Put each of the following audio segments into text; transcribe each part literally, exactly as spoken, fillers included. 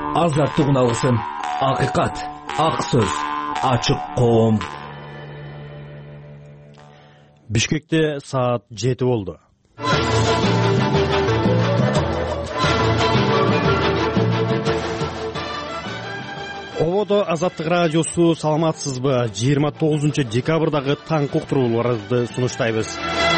Азаттык үналысын, акыйкат, ак сөз, ачык коом. Бишкекте саат жети болду. Ободо Азаттык радиосу, саламатсызбы? жыйырма тогузунчу декабрдагы таң уктурууларды сунуштайбыз.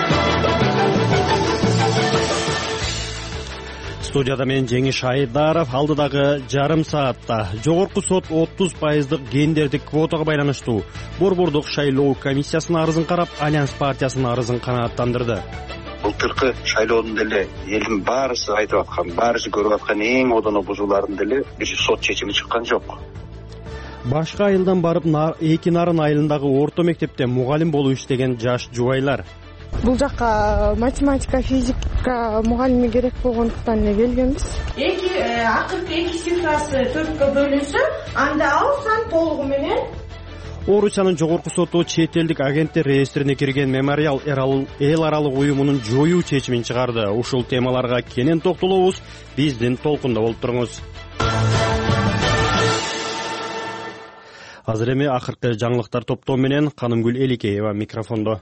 Студияда мен Жеңиш Айдаров. Алдыдагы жарым саатта жогорку сот отуз пайыздык гендердик квотага байланыштуу борбордук шайлоо комиссиясынын арызын карап, Альянс партиясынын арызын канааттандырды. Былтыркы шайлоодун деле элдин баарысы айтып аткан, баарысы көрүп аткан эң одоно бузуулардын деле бир сот чечими чыккан жок. Башка айылдан барып эки нарын айылындагы орто мектепте мугалим болуп иштеген жаш жубайлар. Бул жакка математика, физика мугалими керек болгондуктан эле келгенбиз. Эки акыркы эки цифрасы төрткө бөлүнсө, анда ал сан толугу менен. Орусиянын жогорку соту чет элдик агенттер реестрине кирген Мемориал эл аралык уюмунун жоюу чечимин чыгарды. Ушул темаларга кенен токтолобуз. Биздин толкунда болуп туруңуз. Азыр эми акыркы жаңылыктар топтоо менен Канымгүл Эликеева микрофондо.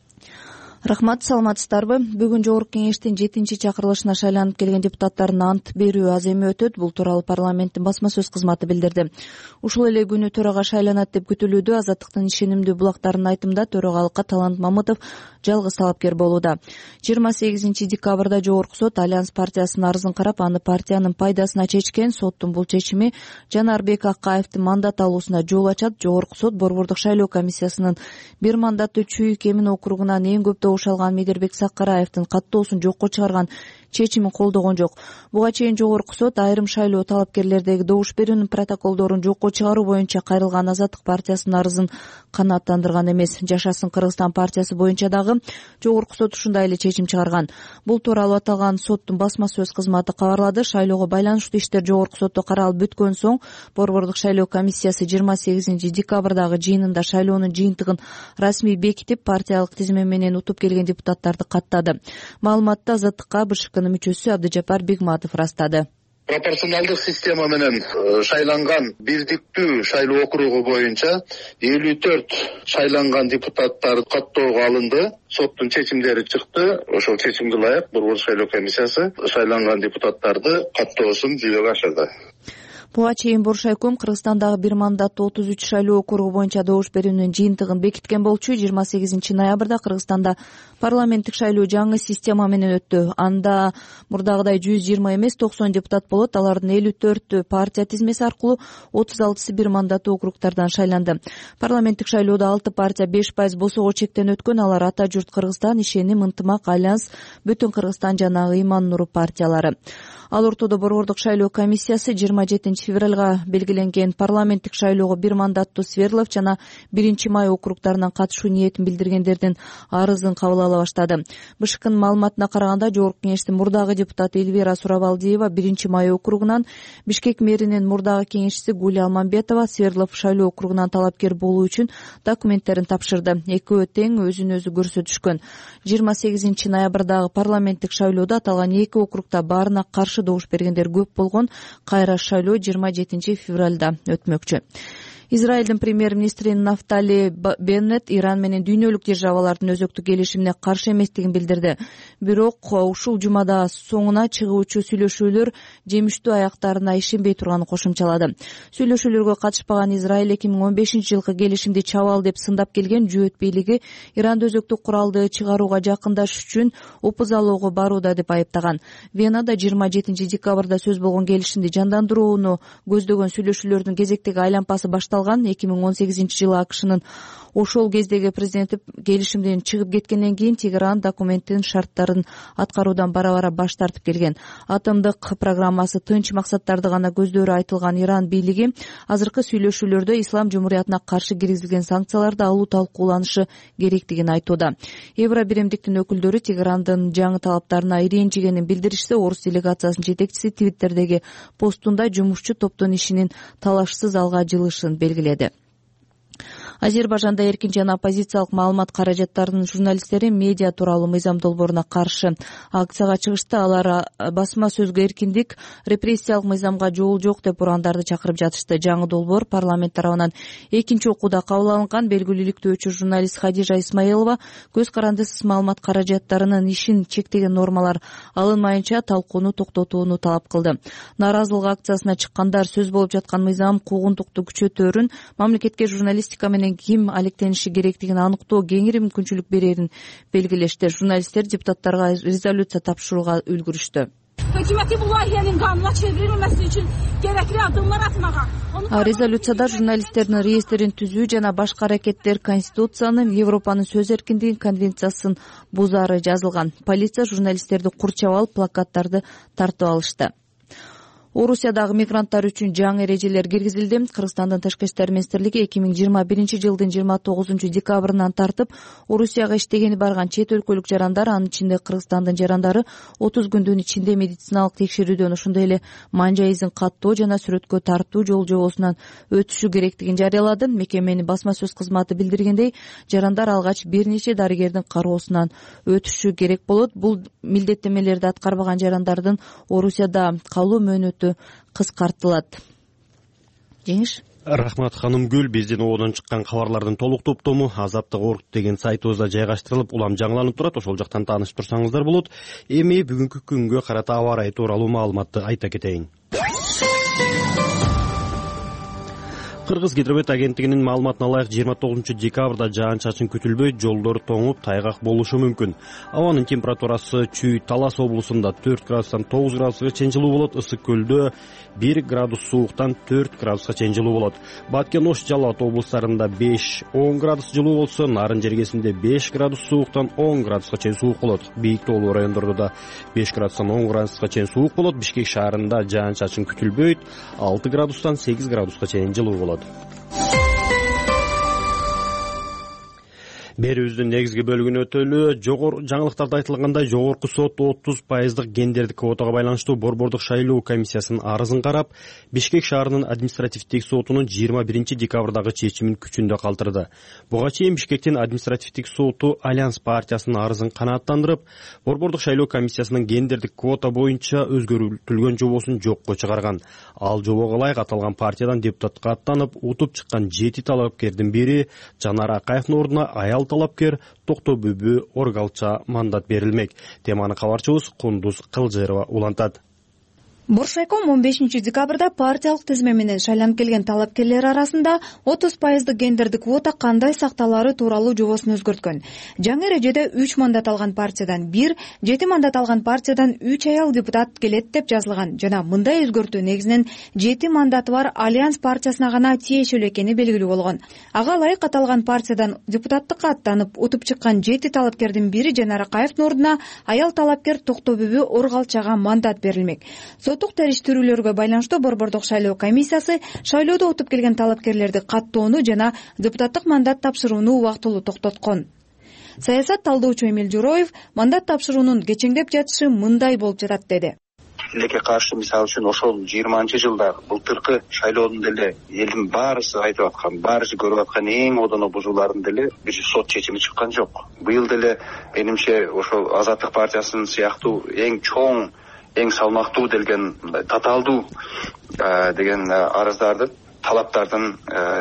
Рахмат, саламатсыздарбы? Бүгүн жогорку кеңештин жетинчи чакырылышына шайланып келген депутаттардын ант берүү аз эми өтөт. Бул тууралуу парламенттин басма сөз кызматы билдирди. Ушул эле күнү төрага шайланат деп күтүлүүдө. Азаттыктын ишенимдүү булактарынын айтымында төрагалыкка Талант Мамытов жалгыз талапкер болууда. жыйырма сегизинчи декабрда жогорку сот Альянс партиясынын арызын карап, аны партиянын пайдасына чечкен. Соттун бул чечими Жанарбек Акаевдин мандат алуусуна жол ачат. Жогорку сот борбордук шайлоо комиссиясынын бир мандаттуу Чүйүк Эмин округунан эң көп добуш алган Медербек Сакараевдин каттоосун жокко чыгарган чечимин колдогон жок. Буга чейин жогорку сот айрым шайлоо талапкерлердеги добуш берүүнүн протоколдорун жокко чыгаруу боюнча кайрылган Азаттык партиясынын арызын канааттандырган эмес. Жашасын Кыргызстан партиясы боюнча дагы жогорку сот ушундай эле чечим чыгарган. Бул тууралуу аталган соттун басма сөз кызматы кабарлады. Шайлоого байланыштуу иштер жогорку сотто каралып бүткөн соң борбордук шайлоо комиссиясы жыйырма сегизинчи декабрдагы жыйынында шайлоонун жыйынтыгын расмий бекитип, партиялык тизме менен утуп келген депутаттарды каттады. Маалыматты Азаттыкка БШКнын мүчөсү Абдыжапар Бигматов растады. Пропорционалдык система менен шайланган бирдиктүү шайлоо округу боюнча элүү төрт шайланган депутаттар каттоого алынды. Соттун чечимдери чыкты. Ошол чечимге ылайык борбордук шайлоо комиссиясы шайланган депутаттарды каттоосун жүзөгө ашырды. Буга чейин Боршайком Кыргызстандагы бир мандаттуу отуз үч шайлоо округу боюнча добуш берүүнүн жыйынтыгын бекиткен болчу. жыйырма сегизинчи ноябрда Кыргызстанда парламенттик шайлоо жаңы система менен өттү. Анда мурдагыдай жүз жыйырма эмес токсон депутат болот. Алардын элүү төртү партия тизмеси аркылуу, отуз алтысы бир мандаттуу округтардан шайланды. Парламенттик шайлоодо алты партия беш пайыз босого чектен өткөн. Алар Ата журт Кыргызстан, Ишеним, Ынтымак, Альянс, Бүтүн Кыргызстан жана Ыйман Нуру партиялары. Ал ортодо борбордук шайлоо комиссиясы жыйырма жетинчи февралга белгиленген парламенттик шайлоого бир мандаттуу Свердлов жана биринчи май округтарынан катышуу ниетин билдиргендердин арызын кабыл ала баштады. БШКнын маалыматына караганда, жогорку кеңештин мурдагы депутаты Эльвира Сурабалдиева биринчи май округунан, Бишкек мэринин мурдагы кеңешчиси Гуля Алмамбетова Свердлов шайлоо округунан талапкер болуу үчүн документтерин тапшырды. Экөө тең өзүн өзү көрсөтүшкөн. жыйырма сегизинчи ноябрдагы парламенттик шайлоодо аталган эки округда баарына каршы добуш бергендер көп болгон. Кайра шайлоо жыйырма жетинчи февралда өтмөкчү. Израилдин премьер-министри Нафтали Беннет Иран менен дүйнөлүк державалардын өзөктүк келишимине каршы эместигин билдирди. Бирок ушул жумада соңуна чыгуучу сүйлөшүүлөр жемиштүү аяктарына ишенбей турганын кошумчалады. Сүйлөшүүлөргө катышпаган Израиль эки миң он бешинчи жылкы келишимди чабал деп сындап келген жүйөт бийлиги Иранды өзөктүк куралды чыгарууга жакындашыш үчүн опузалоого барууда деп айыптаган. Венада жыйырма жетинчи декабрда сөз болгон келишимди жандандырууну көздөгөн сүйлөшүүлөрдүн кезектеги айлампасы башталган. эки миң он сегизинчи жылы АКШнын ошол кездеги президенти келишимден чыгып кеткенден кийин Тегеран документтин шарттарын аткаруудан бара-бара баш тартып келген. Атомдук программасы тынч максаттарды гана көздөрү айтылган Иран бийлиги азыркы сүйлөшүүлөрдө Ислам жумуриятына каршы киргизилген санкцияларды алуу талкууланышы керектигин айтууда. Евро биримдиктин өкүлдөрү Тегерандын жаңы талаптарына иренчигенин билдиришсе, орус делегациясынын жетекчиси Твиттердеги постунда жумушчу топтун ишинин талашсыз алга жылышын белгиледи. Азербайжанда эркин жана оппозициялык маалымат каражаттарынын журналисттери медиа тууралуу мыйзам долбооруна каршы акцияга чыгышты. Алар басма сөзгө эркиндик, репрессиялык мыйзамга жол жок деп урандарды чакырып жатышты. Жаңы долбоор парламент тарабынан экинчи окууда кабыл алынган. Белгилүүлүктөөчү журналист Хадижа Исмаилова көз карандысыз маалымат каражаттарынын ишин чектеген нормалар алынмайынча талкууну токтотууну талап кылды. Нааразылык акциясына чыккандар сөз болуп жаткан мыйзам куугунтукту күчөтөөрүн, мамлекетке журналистика менен ким алектениши керектигин аныктоо кеңири мүмкүнчүлүк берерин белгилешти. Журналисттер депутаттарга резолюция тапшырууга үлгүрүштү. Hökuməti bu layihənin qanuna çevrilməsi üçün gərəkli addımlar atmağa. Резолюцияда журналисттердин реестрин түзүү жана башка аракеттер Конституциянын, Европанын сөз эркиндиги конвенциясын бузаары жазылган. Полиция журналисттерди курчап алып, плакаттарды тартып алышты. Орусиядагы мигранттар үчүн жаңы эрежелер киргизилди. Кыргызстандын тышкы иштер министрлиги эки миң жыйырма биринчи жылдын жыйырма тогузунчу декабрынан тартып Орусияга иштегени барган чет өлкөлүк жарандар, анын ичинде Кыргызстандын жарандары отуз күндүн ичинде медициналык текшерүүдөн, ошондой эле манжа изин каттоо жана сүрөткө тартуу жол жобосунан өтүшү керектигин жарыялады. Мекеменин басма сөз кызматы билдиргендей, жарандар алгач бир нече дарыгердин кароосунан өтүшү керек болот. Бул милдеттенмелерди аткарбаган жарандардын Орусияда калуу мөөнөтү кыскартылат. Жеңиш. Рахмат ханым Гүл. Биздин оодон чыккан кабарлардын толук топтому Азаттык Орг деген сайтыбызда жайгаштырылып, улам жаңыланып турат. Ошол жактан таанышып турсаңыздар болот. Эми бүгүнкү күнгө карата аба ырайы тууралуу маалыматты айта кетейин. Кыргыз гидромет агенттигинин маалыматына ылайык жыйырма тогузунчу декабрда жаан-чачын күтүлбөй, жолдор тоңуп, тайгак болушу мүмкүн. Абанын температурасы Чүй, Талас облусунда төрт градустан тогуз градуска чейин жылуу болот. Ысык көлдө бир градус сууктан төрт градуска чейин жылуу болот. Баткен, Ош, Жалал Абад облустарында беш он градус жылуу болсо, Нарын жергесинде беш градус сууктан он градуска чейин суук болот. Бийик тоолуу райондордо да беш градустан он градуска чейин суук болот. Бишкек шаарында жаан-чачын күтүлбөйт, алты градустан сегиз градуска чейин жылуу болот. Берүүбүздүн негизги бөлүгүнө өтөлү. Жогор жаңылыктарда айтылгандай, жогорку сот отуз пайыздык гендердик квотага байланыштуу Борбордук шайлоо комиссиясынын арызын карап, Бишкек шаарынын административдик сотунун жыйырма биринчи декабрдагы чечимин күчүндө калтырды. Буга чейин Бишкектин административдик соту Альянс партиясынын арызын канааттандырып, Борбордук шайлоо комиссиясынын гендердик квота боюнча өзгөртүлгөн жобосун жокко чыгарган. Ал жобого ылайык аталган партиядан депутатка аттанып, утуп чыккан жети талапкердин бири Жанар Акаевдин ордуна аял талапкер Токтобүбү Оргалча мандат берилмек. Теманы кабарчыбыз Кундуз Кылжырова улантат. Боршайком он бешинчи декабрда партиялык тизме менен шайланып келген талапкерлер арасында отуз пайыздык гендердик квота кандай сакталаары тууралуу жобосун өзгөрткөн. Жаңы эрежеде үч мандат алган партиядан бир, жети мандат алган партиядан үч аял депутат келет деп жазылган жана мындай өзгөртүү негизинен жети мандаты бар Альянс партиясына гана тиешелүү экени белгилүү болгон. Ага ылайык аталган партиядан депутаттыкка аттанып утуп чыккан жети талапкердин бири Жанар Акаевдин ордуна аял талапкер Токтобүбү Оргалчага мандат берилмек. Соттук териштирүүлөргө байланыштуу Борбордук шайлоо комиссиясы шайлоодо утуп келген талапкерлерди каттоону жана депутаттык мандат тапшырууну убактылуу токтоткон. Саясат талдоочу Эмил Журоев мандат тапшыруунун кечеңдеп жатышы мындай болуп жатат деди. Тилекке каршы мисалы үчүн ошол жыйырманчы жылда былтыркы шайлоодун деле элдин баарысы айтып аткан, баарысы көрүп аткан эң одоно бузуулардын деле бир сот чечими чыккан жок. Быйыл деле менимче ошол Азаттык партиясынын сыяктуу эң чоң, эң салмактуу делген татаалдуу деген арыздардын, талаптардын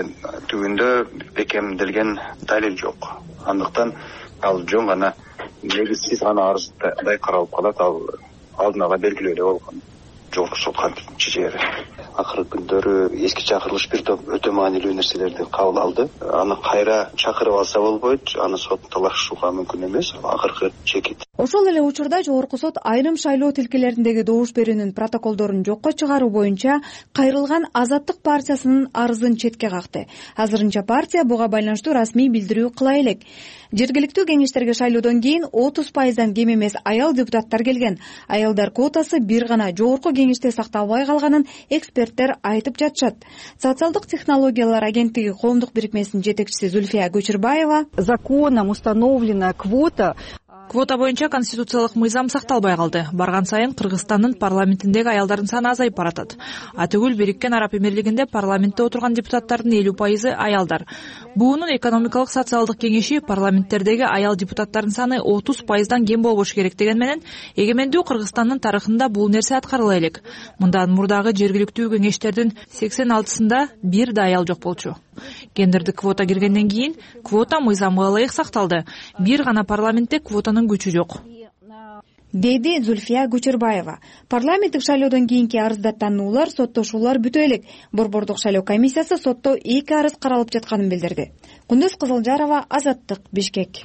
түбүндө бекемделген далил жок. Андыктан ал жөн гана негизсиз гана арыздай каралып калат. Ал алдын ала белгилүү эле болгон жогорку соткан чечери. Акыркы күндөрү эски чакырылыш бир топ өтө маанилүү нерселерди кабыл алды. Аны кайра чакырып алса болбойт, аны сот талашууга мүмкүн эмес. Акыркы чекит. Ошол эле учурда жогорку сот айрым шайлоо тилкелериндеги добуш берүүнүн протоколдорун жокко чыгаруу боюнча кайрылган Азаттык партиясынын арызын четке какты. Азырынча партия буга байланыштуу расмий билдирүү кыла элек. Жергиликтүү кеңештерге шайлоодон кийин отуз пайыздан кем эмес аял депутаттар келген. Аялдар квотасы бир гана жогорку кеңеште сакталбай калганын эксперттер айтып жатышат. Социалдык технологиялар агенттиги коомдук бирикмесинин жетекчиси Зульфия Көчүрбаева: законом установлена квота. Квота боюнча конституциялык мыйзам сакталбай калды. Барган сайын Кыргызстандын парламентиндеги аялдардын саны азайып баратат. Атүгүл Бириккен Араб Эмирлигинде парламентте отурган депутаттардын элүү пайызы аялдар. Буунун экономикалык социалдык кеңеши парламенттердеги аял депутаттардын саны отуз пайыздан кем болбош керек деген менен эгемендүү Кыргызстандын тарыхында бул нерсе аткарыла элек. Мындан мурдагы жергиликтүү кеңештердин сексен алтысында бир да аял жок болчу. Гендердик квота киргенден кийин квота мыйзамга ылайык сакталды. Бир гана парламентте квотанын күчү жок, деди Зульфия Кучурбаева. Парламенттик шайлоодон кийинки арыздаттануулар, соттошуулар бүтө элек. Борбордук шайлоо комиссиясы сотто эки арыз каралып жатканын билдирди. Кундуз Кызылжарова, Азаттык, Бишкек.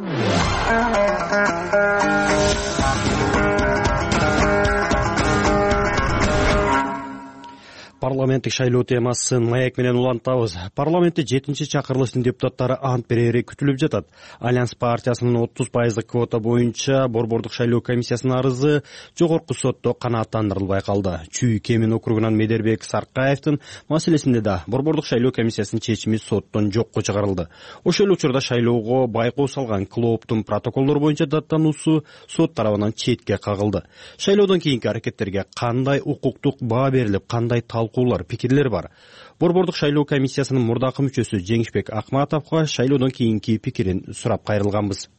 Парламенттик шайлоо темасын маек менен улантабыз. Парламентте жетинчи чакырылыштын депутаттары ант берери күтүлүп жатат. Альянс партиясынын отуз пайыздык квота боюнча борбордук шайлоо комиссиясынын арызы жогорку сотто канааттандырылбай калды. Чүй Кемин округунан Медербек Саркаевдин маселесинде да борбордук шайлоо комиссиясынын чечими соттон жокко чыгарылды. Ошол эле учурда шайлоого байкоо салган клооптун протоколдору боюнча даттануусу сот тарабынан четке кагылды. Шайлоодон кийинки аракеттерге кандай укуктук баа берилип, кандай талкуулар, пикирлер бар? Борбордук шайлоо комиссиясынын мурдакы мүчөсү Жеңишбек Акматовго шайлоодон кийинки пикирин сурап кайрылганбыз.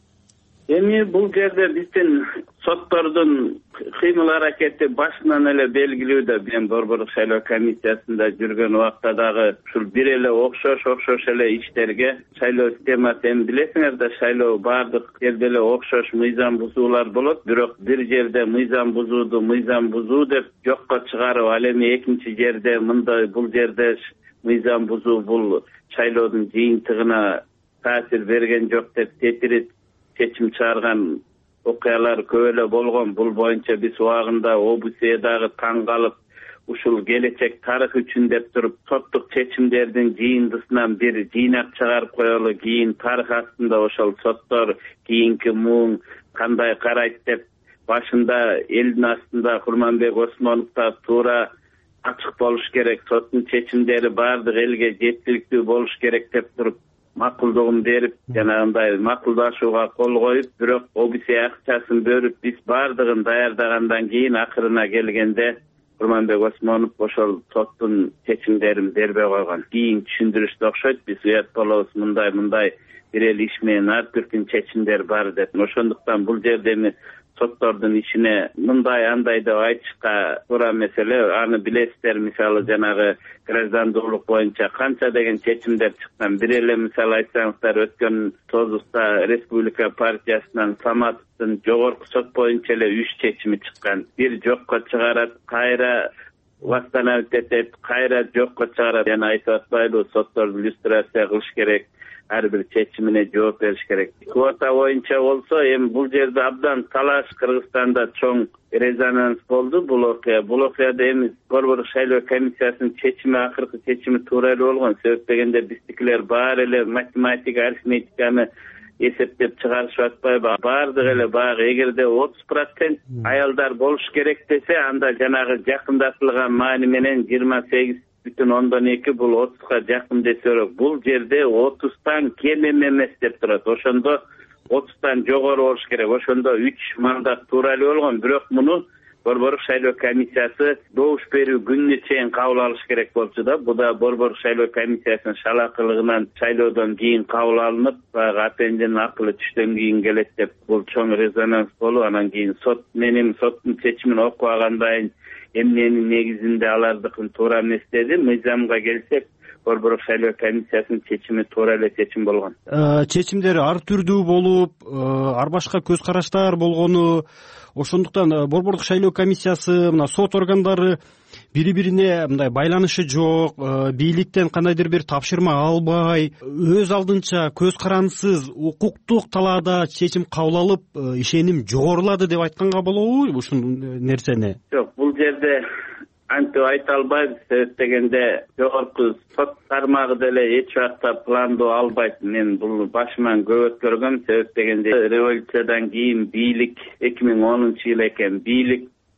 Эми бул жерде биздин соттордун кыймыл аракети башынан эле белгилүү да, мен борбордук шайлоо комиссиясында жүргөн убакта дагы ушул бир эле окшош окшош эле иштерге шайлоо системасы, эми билесиңер да, шайлоо баардык жерде эле окшош мыйзам бузуулар болот, бирок бир жерде мыйзам бузууду мыйзам бузуу деп жокко чыгарып, ал эми экинчи жерде мындай, бул жерде мыйзам бузуу бул шайлоодун жыйынтыгына таасир берген жок деп тетирип чечим чыгарган окуялар көп эле болгон. Бул боюнча биз убагында ОБСЕдагы таң калып, ушул келечек тарых үчүн деп туруп соттук чечимдердин жыйындысынан бир жыйнак чыгарып коелу, кийин тарых астында ошол соттор кийинки муң кандай карайт деп башында элдин астында Курманбек Осмоновго туура ачык болуш керек, соттун чечимдери баардык элге жеткиликтүү болуш керек деп туруп макулдугун берип, жанагындай макулдашууга кол коюп, бирок ОБСЕ акчасын бөлүп биз баардыгын даярдагандан кийин акырына келгенде Курманбек Осмонов ошол соттун чечимдерин бербей койгон. Кийин түшүндүрүштү окшойт, биз уят болобуз, мындай мындай бир эле иш менен ар түркүн чечимдер бар деп. Ошондуктан бул жерде эми соттордун ишине мындай андай деп айтышка туура маселе. Аны билесиздер, мисалы жанагы граждандуулук боюнча канча деген чечимдер чыккан. Бир эле мисалы айтсаңыздар, өткөн тозузда Республика партиясынан Саматовдун жогорку сот боюнча эле үч чечими чыккан. Бир жокко чыгарат, кайра восстановить этет, кайра жокко чыгарат. Жана айтып атпайбы, сотторду иллюстрация кылыш керек, ар бир чечимине жооп бериш керек. Квота боюнча болсо, эми бул жерде абдан талаш, Кыргызстанда чоң резонанс болду бул окуя. Бул окуяда эми борбордук шайлоо комиссиясынын чечими, акыркы чечими туура эле болгон. Себеп дегенде биздикилер баары эле математика, арифметиканы эсептеп чыгарышып атпайбы? Баардык эле баягы эгерде отуз процент аялдар болуш керек десе, анда жанагы жакындатылган маани менен жыйырма сегиз бүтүн ондон эки бул отузга жакын десерок, бул жерде отуздан кем эмес деп турат. Ошондо отуздан жогору болуш керек. Ошондо үч мандат туура эле болгон. Бирок муну борбордук шайлоо комиссиясы добуш берүү күнүнө чейин кабыл алыш керек болчу да. Бу да борбордук шайлоо комиссиясынын шалакылыгынан шайлоодон кийин кабыл алынып, баягы апендин акылы түштөн кийин келет деп бул чоң резонанс болуп, анан кийин сот менен соттун чечимин окубагандан эмненин негизинде алардыкын туура эмес деди. Мыйзамга келсек, борбордук шайлоо комиссиясынын чечими туура эле чечим болгон. Чечимдер ар түрдүү болуп, ар башка көз караштар болгону, ошондуктан борбордук шайлоо комиссиясы, мына сот органдары бири бирине мындай байланышы жок, бийликтен кандайдыр бир тапшырма албай, өз алдынча көз карандысыз укуктук талаада чечим кабыл алып, ишеним жогорулады деп айтканга болобу ушул нерсени? Жок, бул жерде антип айта албайбыз. Себеп дегенде жогорку сот тармагы деле эч убакта пландоо албайт. Мен бул башыман көп өткөргөм. Себеп дегенде революциядан кийин бийлик эки миң онунчу жыл экен. Бийлик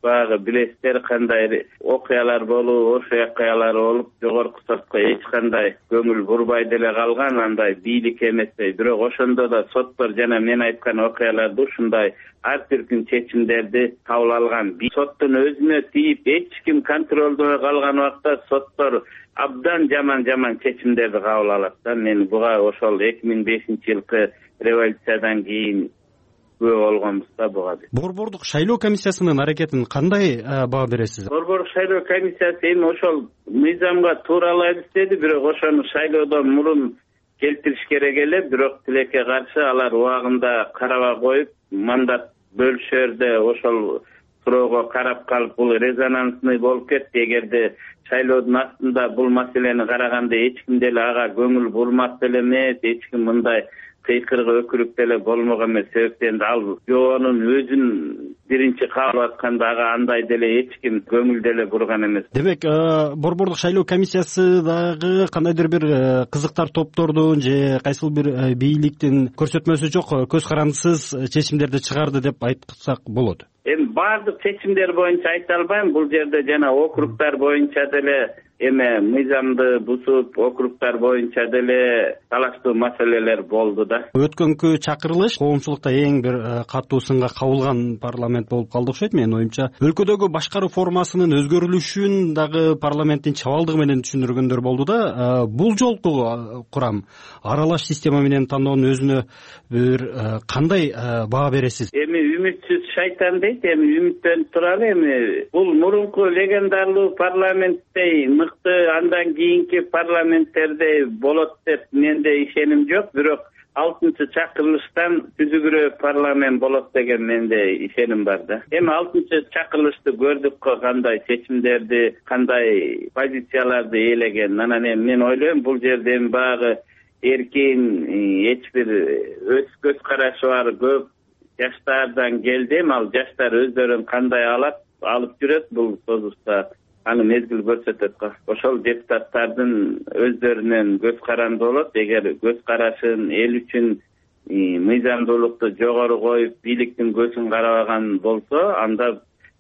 баягы билесиздер кандай окуялар болуп, ошо окуялар болуп жогорку сотко эч кандай көңүл бурбай деле калган, андай бийлик эместей. Бирок ошондо да соттор жана мен айткан окуяларды ушундай ар түркүн чечимдерди кабыл алган. Соттун өзүнө тийип эч ким контролдой калган убакта соттор абдан жаман жаман чечимдерди кабыл алат да. Мен буга ошол эки миң бешинчи жылкы революциядан кийин күбө болгонбуз да буга. Борбордук шайлоо комиссиясынын аракетин кандай баа бересиз? Борбордук шайлоо комиссиясы эми ошол мыйзамга тууралайт деди, бирок ошону шайлоодон мурун келтириш керек эле. Бирок тилекке каршы алар убагында карабай коюп, мандат бөлүшөрдө ошол суроого карап калып, бул резонансный болуп кетти. Эгерде шайлоодун астында бул маселени караганда эч ким деле ага көңүл бурмак деле эмес, эч ким мындай кыйкыргы өкүрүк деле болмок эмес. Себептен ал жоонун өзүн биринчи кабыл атканда ага андай деле эч ким көңүл деле бурган эмес. Демек, борбордук шайлоо комиссиясы дагы кандайдыр бир кызыктар топтордун же кайсыл бир бийликтин көрсөтмөсү жок көз карандысыз чечимдерди чыгарды деп айтсак болот. Эми баардык чечимдер боюнча айта албайм. Бул жерде жана округтар боюнча деле эме мыйзамды бузуп, округтар боюнча деле талаштуу маселелер болду да. Өткөнкү чакырылыш коомчулукта эң бир катуу сынга кабылган парламент болуп калды окшойт менин оюмча. Өлкөдөгү башкаруу формасынын өзгөрүлүшүн дагы парламенттин чабалдыгы менен түшүндүргөндөр болду да. Бул жолку курам аралаш система менен тандоонун өзүнө бир кандай баа бересиз? Эми үмүтсүз шайтан дейт, эми үмүттөнүп туралы. Эми бул мурунку легендарлуу парламенттей мыкты, андан кийинки парламенттерде болот деп менде ишеним жок. Бирок алтынчы чакырылыштан түзүгүрөөк парламент болот деген менде ишеним бар да. Эми алтынчы чакырылышты көрдүк го, кандай чечимдерди, кандай позицияларды ээлеген. Анан эми мен ойлойм, бул жерде эми баягы эркин, эч бир өз көз карашы бар көп жаштардан келди. Ал жаштар өздөрүн кандай алат, алып жүрөт бул созушта, аны мезгил көрсөтөт го. Ошол депутаттардын өздөрүнөн көз каранды болот. Эгер көз карашын эл үчүн мыйзамдуулукту жогору коюп, бийликтин көзүн карабаган болсо, анда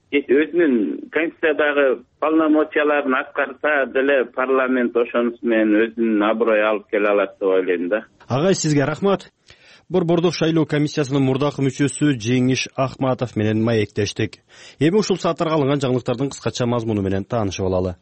өзүнүн конституциядагы полномочияларын аткарса деле парламент ошонусу менен өзүнүн аброюн алып келе алат деп ойлойм да. Агай, сизге рахмат. Борбордук шайлоо комиссиясынын мурдакы мүчөсү Жеңиш Ахматов менен маектештик. Эми ушул сааттарга алынган жаңылыктардын кыскача мазмуну менен таанышып алалы.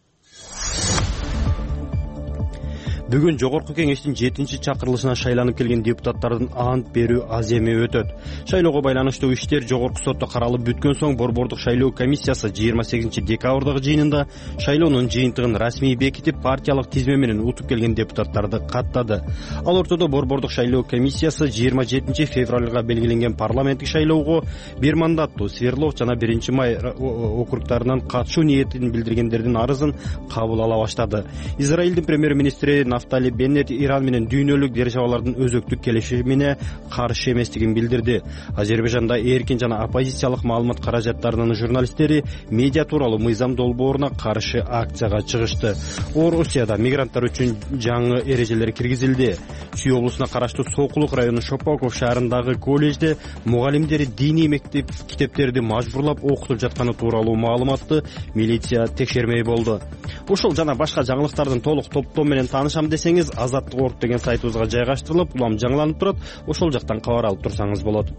Бүгүн жогорку кеңештин жетинчи чакырылышына шайланып келген депутаттардын ант берүү аземи өтөт. Шайлоого байланыштуу иштер жогорку сотто каралып бүткөн соң борбордук шайлоо комиссиясы жыйырма сегизинчи декабрдагы жыйынында шайлоонун жыйынтыгын расмий бекитип, партиялык тизме менен утуп келген депутаттарды каттады. Ал ортодо борбордук шайлоо комиссиясы жыйырма жетинчи февралга белгиленген парламенттик шайлоого бир мандаттуу Свердлов жана биринчи май округтарынан катышуу ниетин билдиргендердин арызын кабыл ала баштады. Израилдин премьер-министри Нафтали Беннет Иран менен дүйнөлүк державалардын өзөктүк келишимине каршы эместигин билдирди. Азербайжанда эркин жана оппозициялык маалымат каражаттарынын журналисттери медиа тууралуу мыйзам долбооруна каршы акцияга чыгышты. Орусияда мигранттар үчүн жаңы эрежелер киргизилди. Чүй облусуна караштуу Сокулук району Шопоков шаарындагы колледжде мугалимдери диний мектеп китептерди мажбурлап окутуп жатканы тууралуу маалыматты милиция текшермей болду. Ушул жана башка жаңылыктардын толук топтом менен таанышам десеңиз, Азаттык орг деген сайтыбызга жайгаштырылып, улам жаңыланып турат. Ошол жактан кабар алып турсаңыз болот.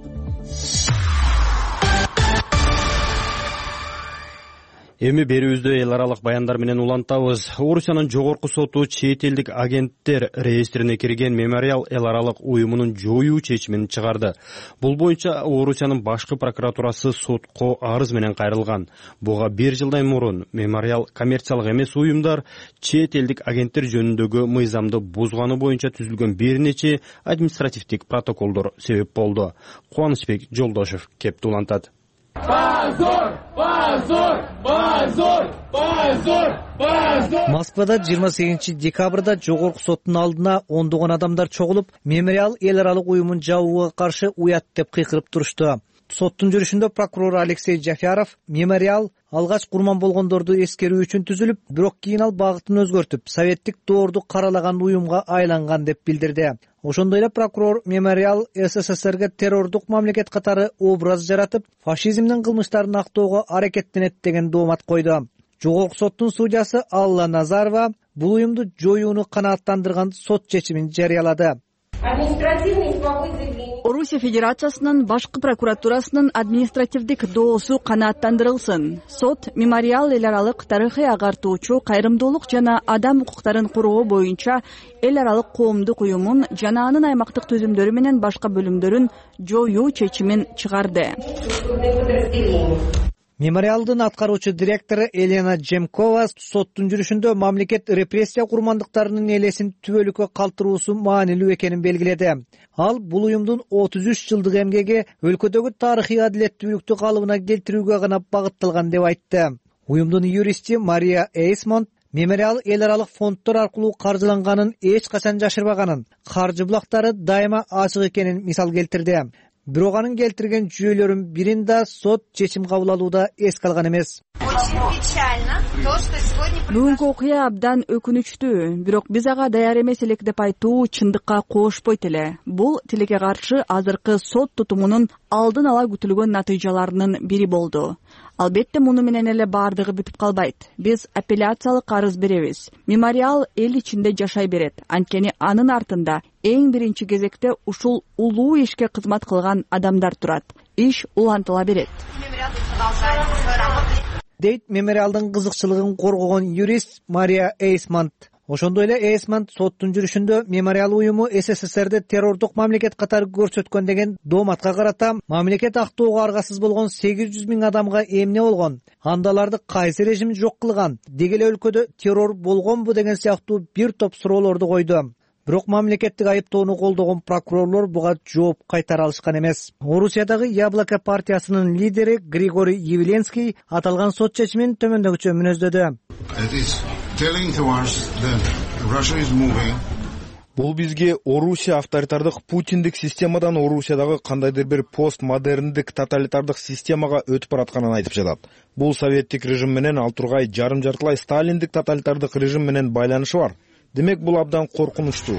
Эми берүүбүздө эл аралык баяндар менен улантабыз. Орусиянын жогорку соту чет элдик агенттер реестрине кирген Мемориал эл аралык уюмунун жоюу чечимин чыгарды. Бул боюнча Орусиянын башкы прокуратурасы сотко арыз менен кайрылган. Буга бир жылдан мурун Мемориал коммерциялык эмес уюмдар чет элдик агенттер жөнүндөгү мыйзамды бузганы боюнча түзүлгөн бир нече административдик протоколдор себеп болду. Кубанычбек Жолдошев кепти улантат. Позор! Позор! Позор! Позор! Позор! Москвада жыйырма сегизинчи декабрда жогорку соттун алдына ондогон адамдар чогулуп, Мемориал эл аралык уюмун жабууга каршы уят деп кыйкырып турушту. соттун жүрүшүндө прокурор Алексей Жафяров мемориал алгач курман болгондорду эскерүү үчүн түзүлүп, бирок кийин ал багытын өзгөртүп, советтик доорду каралаган уюмга айланган деп билдирди. Ошондой эле прокурор мемориал СССРге террордук мамлекет катары образ жаратып, фашизмдин кылмыштарын актоого аракеттенет деген доомат койду. Жогорку соттун судьясы Алла Назарова бул уюмду жоюуну канааттандырган сот чечимин жарыялады. Орусия Федерациясынын башкы прокуратурасынын административдик доосу канааттандырылсын. Сот мемориал эл аралык тарыхый агартуучу, кайрымдуулук жана адам укуктарын коргоо боюнча эл аралык коомдук уюмун жана анын аймактык түзүмдөрү менен башка бөлүмдөрүн жоюу чечимин чыгарды. Мемориалдын аткаруучу директору Елена Джемкова соттун жүрүшүндө мамлекет репрессия курмандыктарынын элесин түбөлүккө калтыруусу маанилүү экенин белгиледи. Ал бул уюмдун отуз үч жылдык эмгеги өлкөдөгү тарыхый адилеттүүлүктү калыбына келтирүүгө гана багытталган деп айтты. Уюмдун юристи Мария Эйсмонт мемориал эл аралык фонддор аркылуу каржыланганын эч качан жашырбаганын, каржы булактары дайыма ачык экенин мисал келтирди. Бирок анын келтирген жүйөлөрүн бирин да сот чечим кабыл алууда эске алган эмес. Бүгүнкү окуя абдан өкүнүчтүү, бирок биз ага даяр эмес элек деп айтуу чындыкка коошпойт эле. Бул тилекке каршы азыркы сот тутумунун алдын ала күтүлгөн натыйжаларынын бири болду. Албетте муну менен эле баардыгы бүтүп калбайт. Биз апелляциялык арыз беребиз. Мемориал эл ичинде жашай берет. Анткени анын артында эң биринчи кезекте ушул улуу ишке кызмат кылган адамдар турат. Иш улантыла берет. Дейт мемориалдын кызыкчылыгын коргогон юрист Мария Эйсмонт. Ошондой эле Эйсмонт соттун жүрүшүндө мемориал уюму СССРде террордук мамлекет катары көрсөткөн деген дооматка карата мамлекет актоого аргасыз болгон сегиз жүз миң адамга эмне болгон, анда аларды кайсы режим жок кылган, деги эле өлкөдө террор болгонбу деген сыяктуу бир топ суроолорду койду. Бирок мамлекеттик айыптоону колдогон прокурорлор буга жооп кайтара алышкан эмес. Орусиядагы Яблоко партиясынын лидери Григорий Явленский аталган сот чечимин төмөндөгүчө мүнөздөдү. Бул бизге Орусия авторитардык Путиндик системадан Орусиядагы кандайдыр бир постмодерндик тоталитардык системага өтүп баратканын айтып жатат. Бул советтик режим менен ал тургай жарым жартылай сталиндик тоталитардык режим менен байланышы бар. Демек бул абдан коркунучтуу.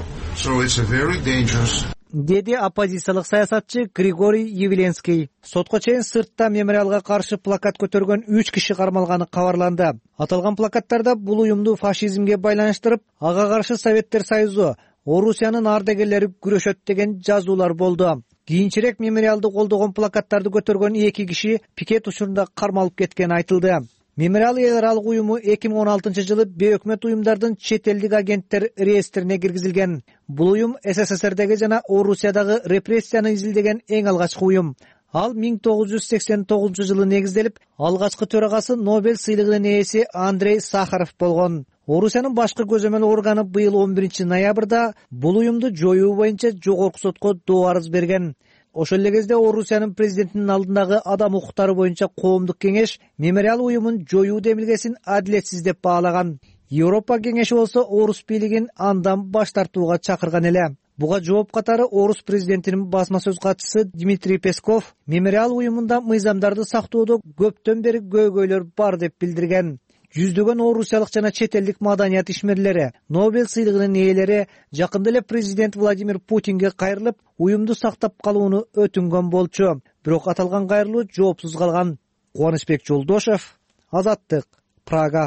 Деди оппозициялык саясатчы Григорий Явленский. Сотко чейин сыртта мемориалга каршы плакат көтөргөн үч киши кармалганы кабарланды. Аталган плакаттарда бул уюмду фашизмге байланыштырып, ага каршы Советтер Союзу, Орусиянын ардагерлери күрөшөт деген жазуулар болду. Кийинчерээк мемориалды колдогон плакаттарды көтөргөн эки киши пикет учурунда кармалып кеткени айтылды. Мемориал эл аралык уюму эки миң он алтынчы жылы бейөкмөт уюмдардын чет элдик агенттер реестрине киргизилген. Бул уюм СССРдеги жана Орусиядагы репрессияны изилдеген эң алгачкы уюм. Ал миң тогуз жүз сексен тогузунчу жылы негизделип, алгачкы төрагасы Нобель сыйлыгынын ээси Андрей Сахаров болгон. Орусиянын башкы көзөмөл органы быйыл он биринчи ноябрда бул уюмду жоюу боюнча жогорку сотко доо арыз берген. Ошол эле кезде Орусиянын президентинин алдындагы адам укуктары боюнча коомдук кеңеш мемориал уюмун жоюу демилгесин адилетсиз деп баалаган. Европа кеңеши болсо Орус бийлигин андан баш тартууга чакырган эле. Буга жооп катары Орус президентинин басма сөз катчысы Дмитрий Песков мемориал уюмунда мыйзамдарды сактоодо көптөн бери көйгөйлөр бар деп билдирген. Жүздөгөн орусиялык жана чет элдик маданият ишмерлери, Нобель сыйлыгынын ээлери жакында эле президент Владимир Путинге кайрылып, уюмду сактап калууну өтүнгөн болчу. Бирок аталган кайрылуу жоопсуз калган. Кубанычбек Жолдошев, Азаттык, Прага.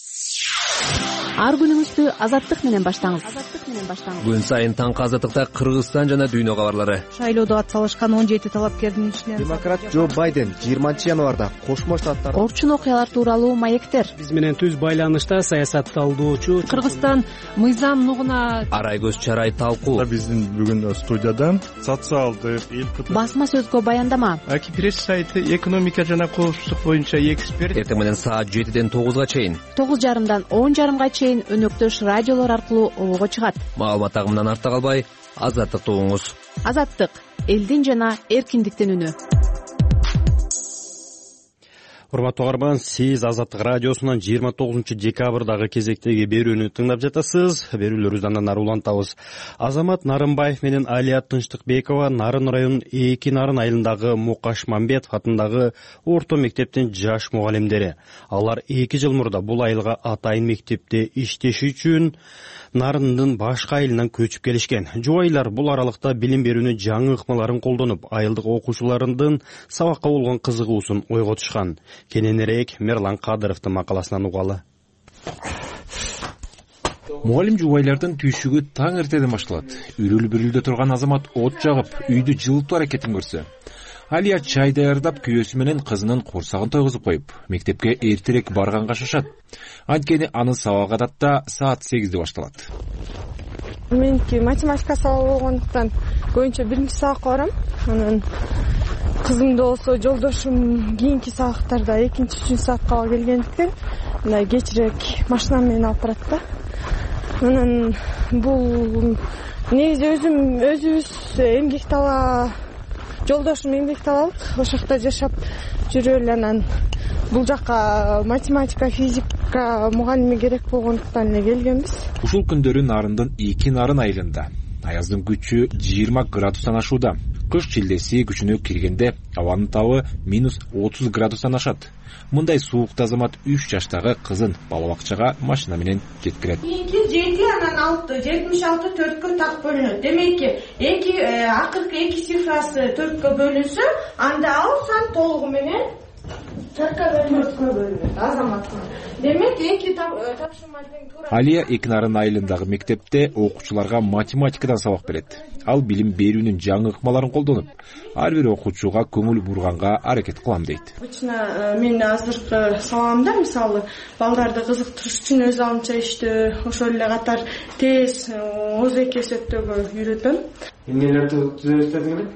Ар күнүңүздү Азаттык менен баштаңыз. Күн сайын таңкы Азаттыкта Кыргызстан жана дүйнө кабарлары. Шайлоодо атсалышкан он жети талапкердин ичинен демократ Джо Байден жыйырманчы январда Кошмо Штаттар орчун окуялар тууралуу маектер. Биз менен түз байланышта саясатталуучу Кыргызстан мыйзам нугуна Арайгөз Чарай талкуу. Биздин бүгүн студияда социалдык басма сөзгө баяндама. Аки пресс сайты экономика жана коопсуздук боюнча эксперт. Эртең менен саат жетиден тогузга чейин. тогуз жарымдан он жарымга чейин өнөктөш радиолор аркылуу обого чыгат. Маалымат агымынан артта калбай, Азаттыкты угуңуз. Азаттык — элдин жана эркиндиктин үнү. урматтуу угарман, сиз Азаттык радиосунан жыйырма тогузунчу декабрдагы кезектеги берүүнү тыңдап жатасыз. Берүүлөрүбүздү андан ары улантабыз. Азамат Нарымбаев менен Алия Тынчтыкбекова Нарын районунун эки Нарын айылындагы Мукаш Мамбетов атындагы орто мектептин жаш мугалимдери. Алар эки жыл мурда бул айылга атайын мектепте иштеши үчүн Нарындын башка айылынан көчүп келишкен. Жубайлар бул аралыкта билим берүүнүн жаңы ыкмаларын колдонуп, айылдык окуучулардын сабакка болгон кызыгуусун ойготушкан. Кененирээк Мерлан Кадыровдун макаласынан угалы. Мугалим жубайлардын түйшүгү таң эртеден башталат. Үрүл-бүрүлдө турган Азамат от жагып, үйдү жылытуу аракетин көрсө, Алия чай даярдап, күйөөсү менен кызынын курсагын тойгузуп коюп, мектепке эртерээк барганга шашат. Анткени анын сабак адатта саат сегизде башталат. Меники математика сабагы болгондуктан көбүнчө биринчи сабакка барам. Анан кызымды болсо жолдошум кийинки сабактарда экинчи, үчүнчү саатка келгендиктен мындай кечирээк машина менен алып барат да. Анан бул негизи өзүм өзүбүз эмгек тала, жолдошум эмгек талалык, ошол жакта жашап жүрүп эле анан бул жакка математика, физика мугалими керек болгондуктан эле келгенбиз. Ушул күндөрү Нарындын эки Нарын айылында аяздын күчү жыйырма градустан ашууда. Кыш чилдеси күчүнө киргенде абанын табы минус отуз градустан ашат. Мындай суукта Азамат үч жаштагы кызын бала бакчага машина менен жеткирет. Кийинки жети анан алты, жетимиш алты төрткө так бөлүнөт. Демек, эки акыркы эки цифрасы төрткө бөлүнсө, анда ал сан толугу менен төрткө бөлүнөт. Азамат. Демек, эки тапшырмадан туура. Алия эки Нарын айылындагы мектепте окуучуларга математикадан сабак берет. Ал билим берүүнүн жаңы ыкмаларын колдонуп, ар бир окуучуга көңүл бурганга аракет кылам дейт. Обычно мен азыркы сабагымда мисалы балдарды кызыктырыш үчүн өз алдынча иштөө, ошол эле катар тез озеки эсептөөгө үйрөтөм. Эмнелерди түзөбүз дедиңер?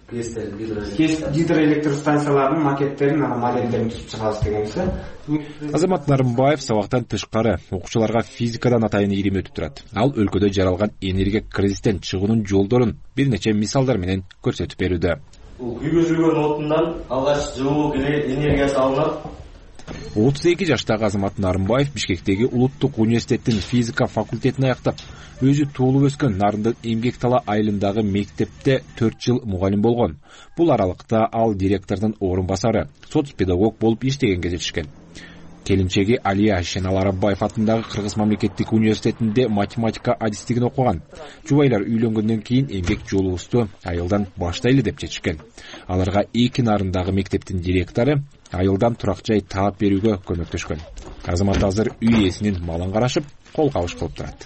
Кес гидроэлектростанциялардын макеттерин, анан моделдерин түзүп чыгабыз дегенбиз. Азамат Нарымбаев сабактан тышкары окуучуларга физикадан атайын ийрим өтүп турат. Ал өлкөдө жаралган энергия кризистен чыгуунун жолдорун бир нече мисалдар менен көрсөтүп берүүдө. Күйгө жүргөн отундан алгач жылуу энергия салынат. отуз эки жаштагы Азамат Нарымбаев Бишкектеги Улуттук университеттин физика факультетин аяктап, өзү туулуп өскөн Нарындын эмгек тала айылындагы мектепте төрт жыл мугалим болгон. Бул аралыкта ал директордун орун басары, соц педагог болуп иштегенге жетишкен. Келинчеги Алия Шеналарабаев атындагы Кыргыз мамлекеттик университетинде математика адистигин окуган. Жубайлар үйлөнгөндөн кийин эмгек жолубузду айылдан баштайлы деп чечишкен. Аларга эки Нарындагы мектептин директору айылдан турак жай таап берүүгө көмөктөшкөн. Азамат азыр үй ээсинин малын карашып, кол кабыш кылып турат.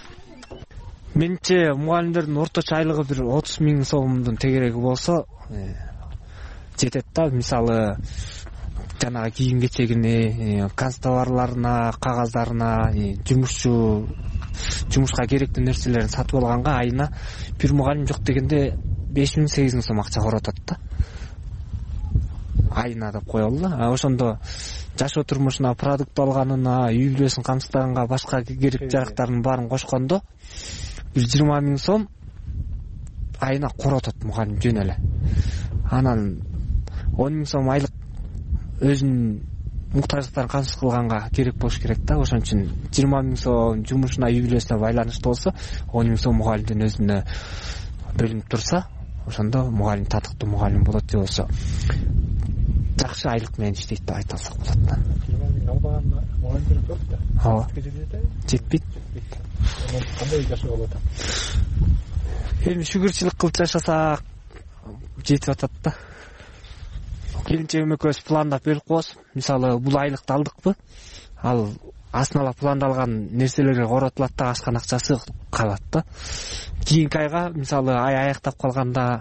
Менче мугалимдердин орточо айлыгы бир отуз миң сомдун тегереги болсо жетет да. Мисалы жанагы кийим кечегине, канцтоварларына, кагаздарына, жумушчу жумушка керектүү нерселерин сатып алганга айына бир мугалим жок дегенде беш миң сегиз миң сом акча коротот да. Айына деп коелу да. Ошондо жашоо турмушуна, продукт алганына, үй бүлөсүн камсыздаганга, башка керек жарактардын баарын кошкондо бир жыйырма миң сом айына коротот мугалим жөн эле. Анан он миң сом айлык өзүнүн муктаждыктарын камсыз кылганга керек болуш керек да. Ошон үчүн жыйырма миң сом жумушуна, үй бүлөсүнө байланыштуу болсо, он миң сом мугалимдин өзүнө бөлүнүп турса, ошондо мугалим татыктуу мугалим болот же болсо жакшы айлык менен иштейт деп айта алсак болот да. Ооба. Жетпейт. Кандай жашоо болот? Эми шүгүрчүлүк кылып жашасак жетип атат да. Келинчегим экөөбүз пландап бөлүп коебуз. Мисалы бул айлыкты алдыкпы? Ал астына пландалган нерселерге коротулат да, ашкан акчасы калат да. Кийинки айга мисалы ай аяктап калганда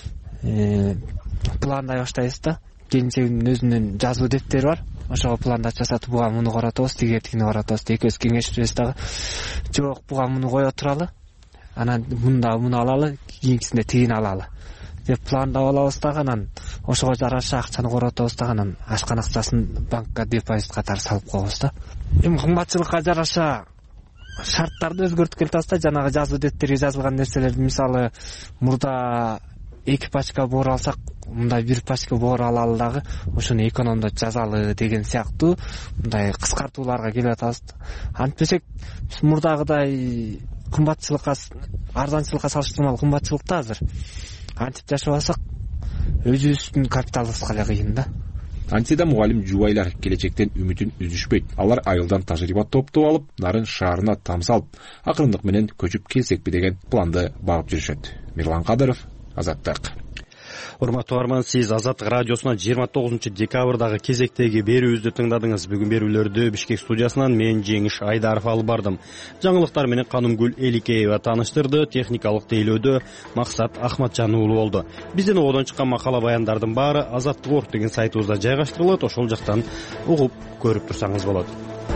пландай баштайбыз да. Келинчегимдин өзүнүн жазуу дефтери бар. Ошого пландап жасатып, буга муну коротобуз, тиге тигини коротобуз деп экөөбүз кеңешибиз дагы. Жок, буга муну кое туралы. Анан мында муну алалы, кийинкисинде тигини алалы деп пландап алабыз дагы. Анан ошого жараша акчаны коротобуз дагы, анан ашкан акчасын банкка депозит катары салып коебуз да. Эми кымбатчылыкка жараша шарттарды өзгөртүп келатабыз да. Жанагы жазуу дефтериге жазылган нерселерди мисалы мурда эки пачка боор алсак мындай бир пачка боор алалы дагы ошону экономдоп жазалы деген сыяктуу мындай кыскартууларга келип атабыз. Антпесек мурдагыдай кымбатчылыкка арзанчылыкка салыштырмалуу кымбатчылыкта азыр антип жашап алсак өзүбүздүн капиталыбызга эле кыйын да. Антида мугалим жубайлар келечектен үмүтүн үзүшпөйт. Алар айылдан тажрыйба топтоп алып, Нарын шаарына тамсалып, акырындык менен көчүп келсекпи деген планды багып жүрүшөт. Мирлан Кадыров, Азаттык. Урматтуу арман, сиз Азаттык радиосуна жыйырма тогузунчу декабрдагы кезектеги берүүбүздү тыңдадыңыз. Бүгүн берүүлөрдү Бишкек студиясынан мен Жеңиш Айдаров алып бардым. Жаңылыктар менен Канымгүл Эликеева тааныштырды. Техникалык тейлөөдө Максат Ахматжан уулу болду. Биздин одон чыккан макала баяндардын баары Азаттык орг деген сайтыбызда жайгаштырылат. Ошол жактан угуп көрүп турсаңыз болот.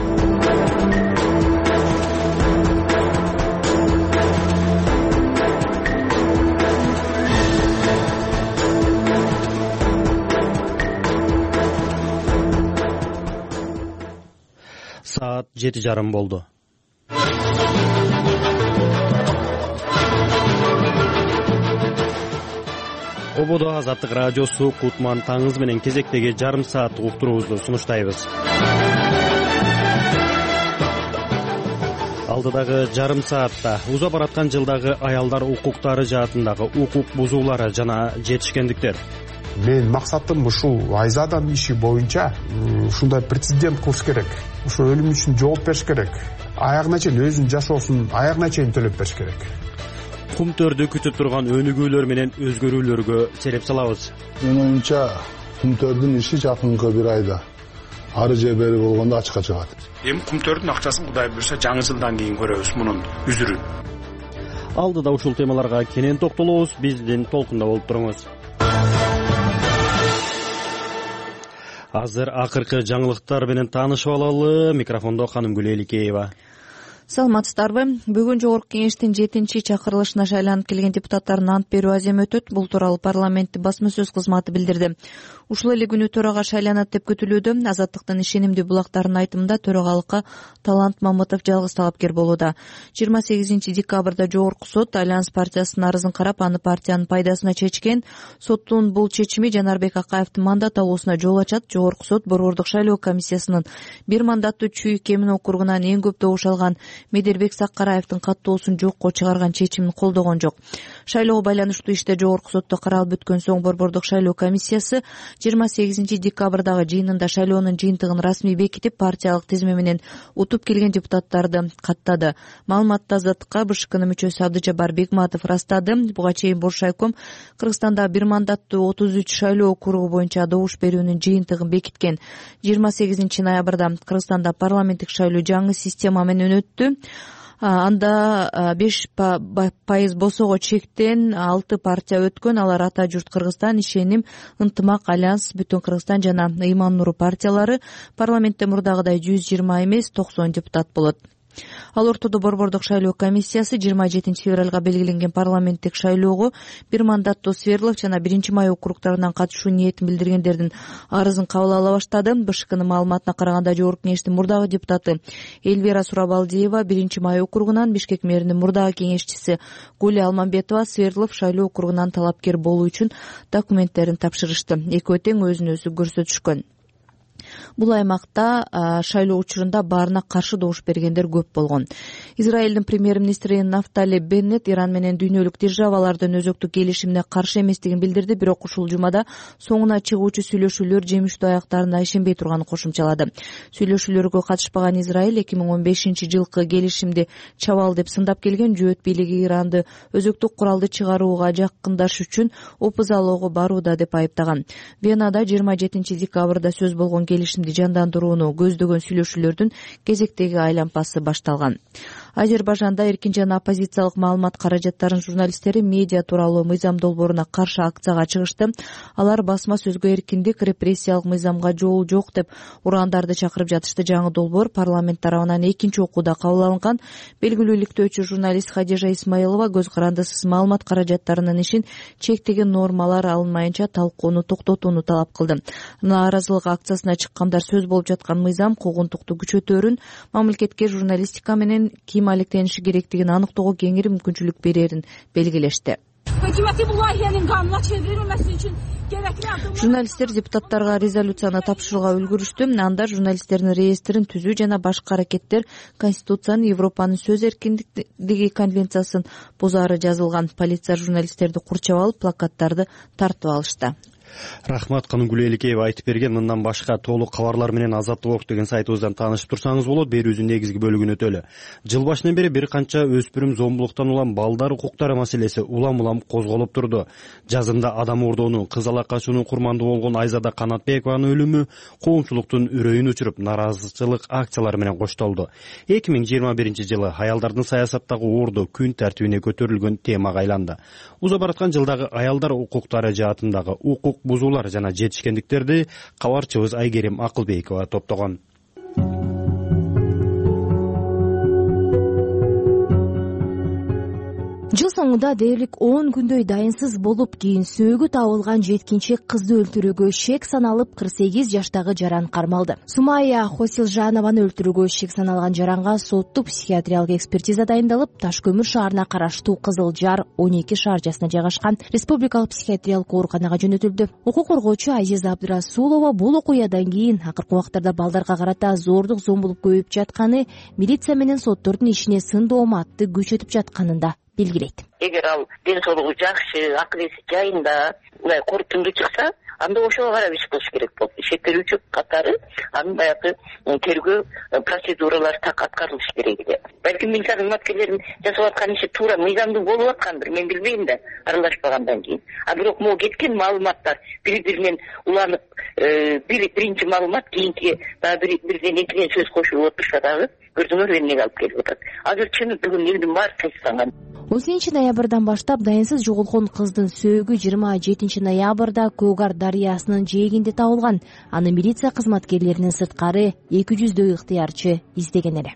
Saat жети жарым болду. Ободо Азаттык радиосу Кутман таңыз менен кезектеги жарым сааттык уктуруубузду сунуштайбыз. Алдыдагы жарым саатта узап бараткан жылдагы аялдар укуктары жаатындагы укук бузуулары жана жетишкендиктер. Мен максатым ушул Айзаданын иши боюнча ушундай прецедент кылыш керек. Ушул өлүм үчүн жооп бериш керек. Аягына чейин өзүнүн жашоосун аягына чейин төлөп бериш керек. Кум төрдү күтүп турган өнүгүүлөр менен өзгөрүүлөргө сереп салабыз. Менин оюмча кум төрдүн иши жакынкы бир айда ары же бери болгондо ачыкка чыгат. Эми кум төрдүн акчасын Кудай буйруса жаңы жылдан кийин көрөбүз мунун үзүрүн. Алдыда ушул темаларга кенен токтолобуз. Биздин толкунда болуп туруңуз. Азыр акыркы жаңылыктар менен таанышып алалы. Микрофондо Канымгүл Эликеева. Саламатсыздарбы? Бүгүн жогорку кеңештин жетинчи чакырылышына шайланып келген депутаттардын ант берүү аземи өтөт. Бул тууралуу парламенттин басма сөз кызматы билдирди. Ушул эле күнү төрага шайланат деп күтүлүүдө. Азаттыктын ишенимдүү булактарынын айтымында төрагалыкка Талант Мамытов жалгыз талапкер болууда. жыйырма сегизинчи декабрда жогорку сот Альянс партиясынын арызын карап, аны партиянын пайдасына чечкен. Соттун бул чечими Жанарбек Акаевдин мандат алуусуна жол ачат. Жогорку сот Борбордук шайлоо комиссиясынын бир мандаттуу Чүй Кемин округунан эң көп добуш алган Медербек Саккараевдин каттоосун жокко чыгарган чечимин колдогон жок. Шайлоого байланыштуу иште жогорку сотто каралып бүткөн соң Борбордук шайлоо комиссиясы жыйырма сегизинчи декабрдагы жыйынында шайлоонун жыйынтыгын расмий бекитип, партиялык тизме менен утуп келген депутаттарды каттады. Маалыматты Азаттыкка БШКнын мүчөсү Абдыжабар Бекматов растады. Буга чейин Боршайком Кыргызстанда бир мандаттуу отуз үч шайлоо округу боюнча добуш берүүнүн жыйынтыгын бекиткен. жыйырма сегизинчи ноябрда Кыргызстанда парламенттик шайлоо жаңы система менен өттү. Анда беш пайыз босого чектен алты партия өткөн. Алар Ата журт Кыргызстан, Ишеним, Ынтымак, Альянс, Бүтүн Кыргызстан жана Ыйман Нуру партиялары. Парламентте мурдагыдай жүз жыйырма эмес, токсон депутат болот. Ал ортодо Борбордук шайлоо комиссиясы жыйырма жетинчи февралга белгиленген парламенттик шайлоого бир мандаттуу Свердлов жана биринчи май округдарынан катышуу ниетин билдиргендердин арызын кабыл ала баштады. БШКнын маалыматына караганда жогорку кеңештин мурдагы депутаты Эльвира Сурабалдиева биринчи май округунан, Бишкек мэринин мурдагы кеңешчиси Гуля Алмамбетова Свердлов шайлоо округунан талапкер болуу үчүн документтерин тапшырышты. Экөө тең өзүн өзү көрсөтүшкөн. Бул аймакта шайлоо учурунда баарына каршы добуш бергендер көп болгон. Израилдин премьер-министри Нафтали Беннет Иран менен дүйнөлүк державалардын өзөктүк келишимине каршы эместигин билдирди, бирок ушул жумада соңуна чыгуучу сүйлөшүүлөр жемиштүү аяктарына ишенбей турганын кошумчалады. Сүйлөшүүлөргө катышпаган Израиль эки миң он бешинчи жылкы келишимди чабал деп сындап келген. Жөөт бийлиги Иранды өзөктүк куралды чыгарууга жакындаш үчүн опузалоого барууда деп айыптаган. Венада жыйырма жетинчи декабрда сөз болгон келишимди жандандырууну көздөгөн сүйлөшүүлөрдүн кезектеги айланпасы башталган. Азербайжанда эркин жана оппозициялык маалымат каражаттарынын журналисттери медиа тууралуу мыйзам долбооруна каршы акцияга чыгышты. Алар басма сөзгө эркиндик, репрессиялык мыйзамга жол жок деп урандарды чакырып жатышты. Жаңы долбоор парламент тарабынан экинчи окууда кабыл алынган. Белгилүү иликтөөчү журналист Хадижа Исмаилова көз карандысыз маалымат каражаттарынын ишин чектеген нормалар алынмайынча талкууну токтотууну талап кылды. Нааразылык акциясына чыккандар сөз болуп жаткан мыйзам куугунтукту күчөтөөрүн, мамлекетке журналистика менен ким алектениши керектигин аныктоого кеңири мүмкүнчүлүк берерин белгилешти. Hökuməti bu layihənin qanuna çevrilməməsi üçün gerekli adımlar. Журналисттер депутаттарга резолюцияны тапшырууга үлгүрүштү. Анда журналисттердин реестрин түзүү жана башка аракеттер Конституциянын, Европанын сөз эркиндиги конвенциясын бузаары жазылган. Полиция журналисттерди курчап алып, плакаттарды тартып алышты. Рахмат Каныгүл Эликеева айтып берген. Мындан башка толук кабарлар менен Азаттык ок деген сайтыбыздан таанышып турсаңыз болот. Берүүбүздүн негизги бөлүгүн өтөлү. Жыл башынан бери бир канча өспүрүм зомбулуктан улам балдар укуктары маселеси улам-улам козголуп турду. Жазында адам ордоонун, кыз ала качуунун курмандуу болгон Айзада Канатбекованын өлүмү коомчулуктун үрөйүн өчүрүп, нааразычылык акциялары менен коштолду. эки миң жыйырма биринчи жылы аялдардын саясаттагы орду күн тартибине көтөрүлгөн темага айланды. Уза бараткан жылдагы аялдар укуктары жаатындагы укук бузуулар жана жетишкендиктерди кабарчыбыз Айгерим Акылбекова топтогон. Жыл соңунда дээрлик он күндөй дайынсыз болуп, кийин сөөгү табылган жеткинчек кызды өлтүрүүгө шек саналып, кырк сегиз жаштагы жаран кармалды. Сумая Хосилжанованы өлтүрүүгө шек саналган жаранга соттук психиатриялык экспертиза дайындалып, Таш көмүр шаарына караштуу Кызыл Жар он эки шаарчасына жайгашкан республикалык психиатриялык ооруканага жөнөтүлдү. Укук коргоочу Азиза Абдырасулова бул окуядан кийин акыркы убактарда балдарга карата зордук зомбулук көбөйүп жатканы, милиция менен соттордун ишине сын дооматты күчөтүп жатканында белгилейт. Эгер ал ден соолугу жакшы, акыл эси жайында, мындай корутундуу чыкса, анда ошого карап иш кылыш керек болот. Шектелүүчү катары анын баягы тергөө процедуралары так аткарылыш керек эле. Балким милиция кызматкерлеринин жасап аткан иши туура мыйзамдуу болуп аткандыр, мен билбейм да, аралашпагандан кийин. А бирок могу кеткен маалыматтар бири-биринен уланып, бир биринчи маалымат кийинки дагы бирден экиден сөз кошулуп отурса дагы көрдүңөр эмнеге алып келип атат. Азыр чыны бүгүн элдин баары кайсыланган. он сегизинчи ноябрдан баштап дайынсыз жоголгон кыздын сөөгү жыйырма жетинчи ноябрда Көгар дарыясынын жээгинде табылган. Аны милиция кызматкерлеринин сырткары эки жүздөй ыктыярчы издеген эле.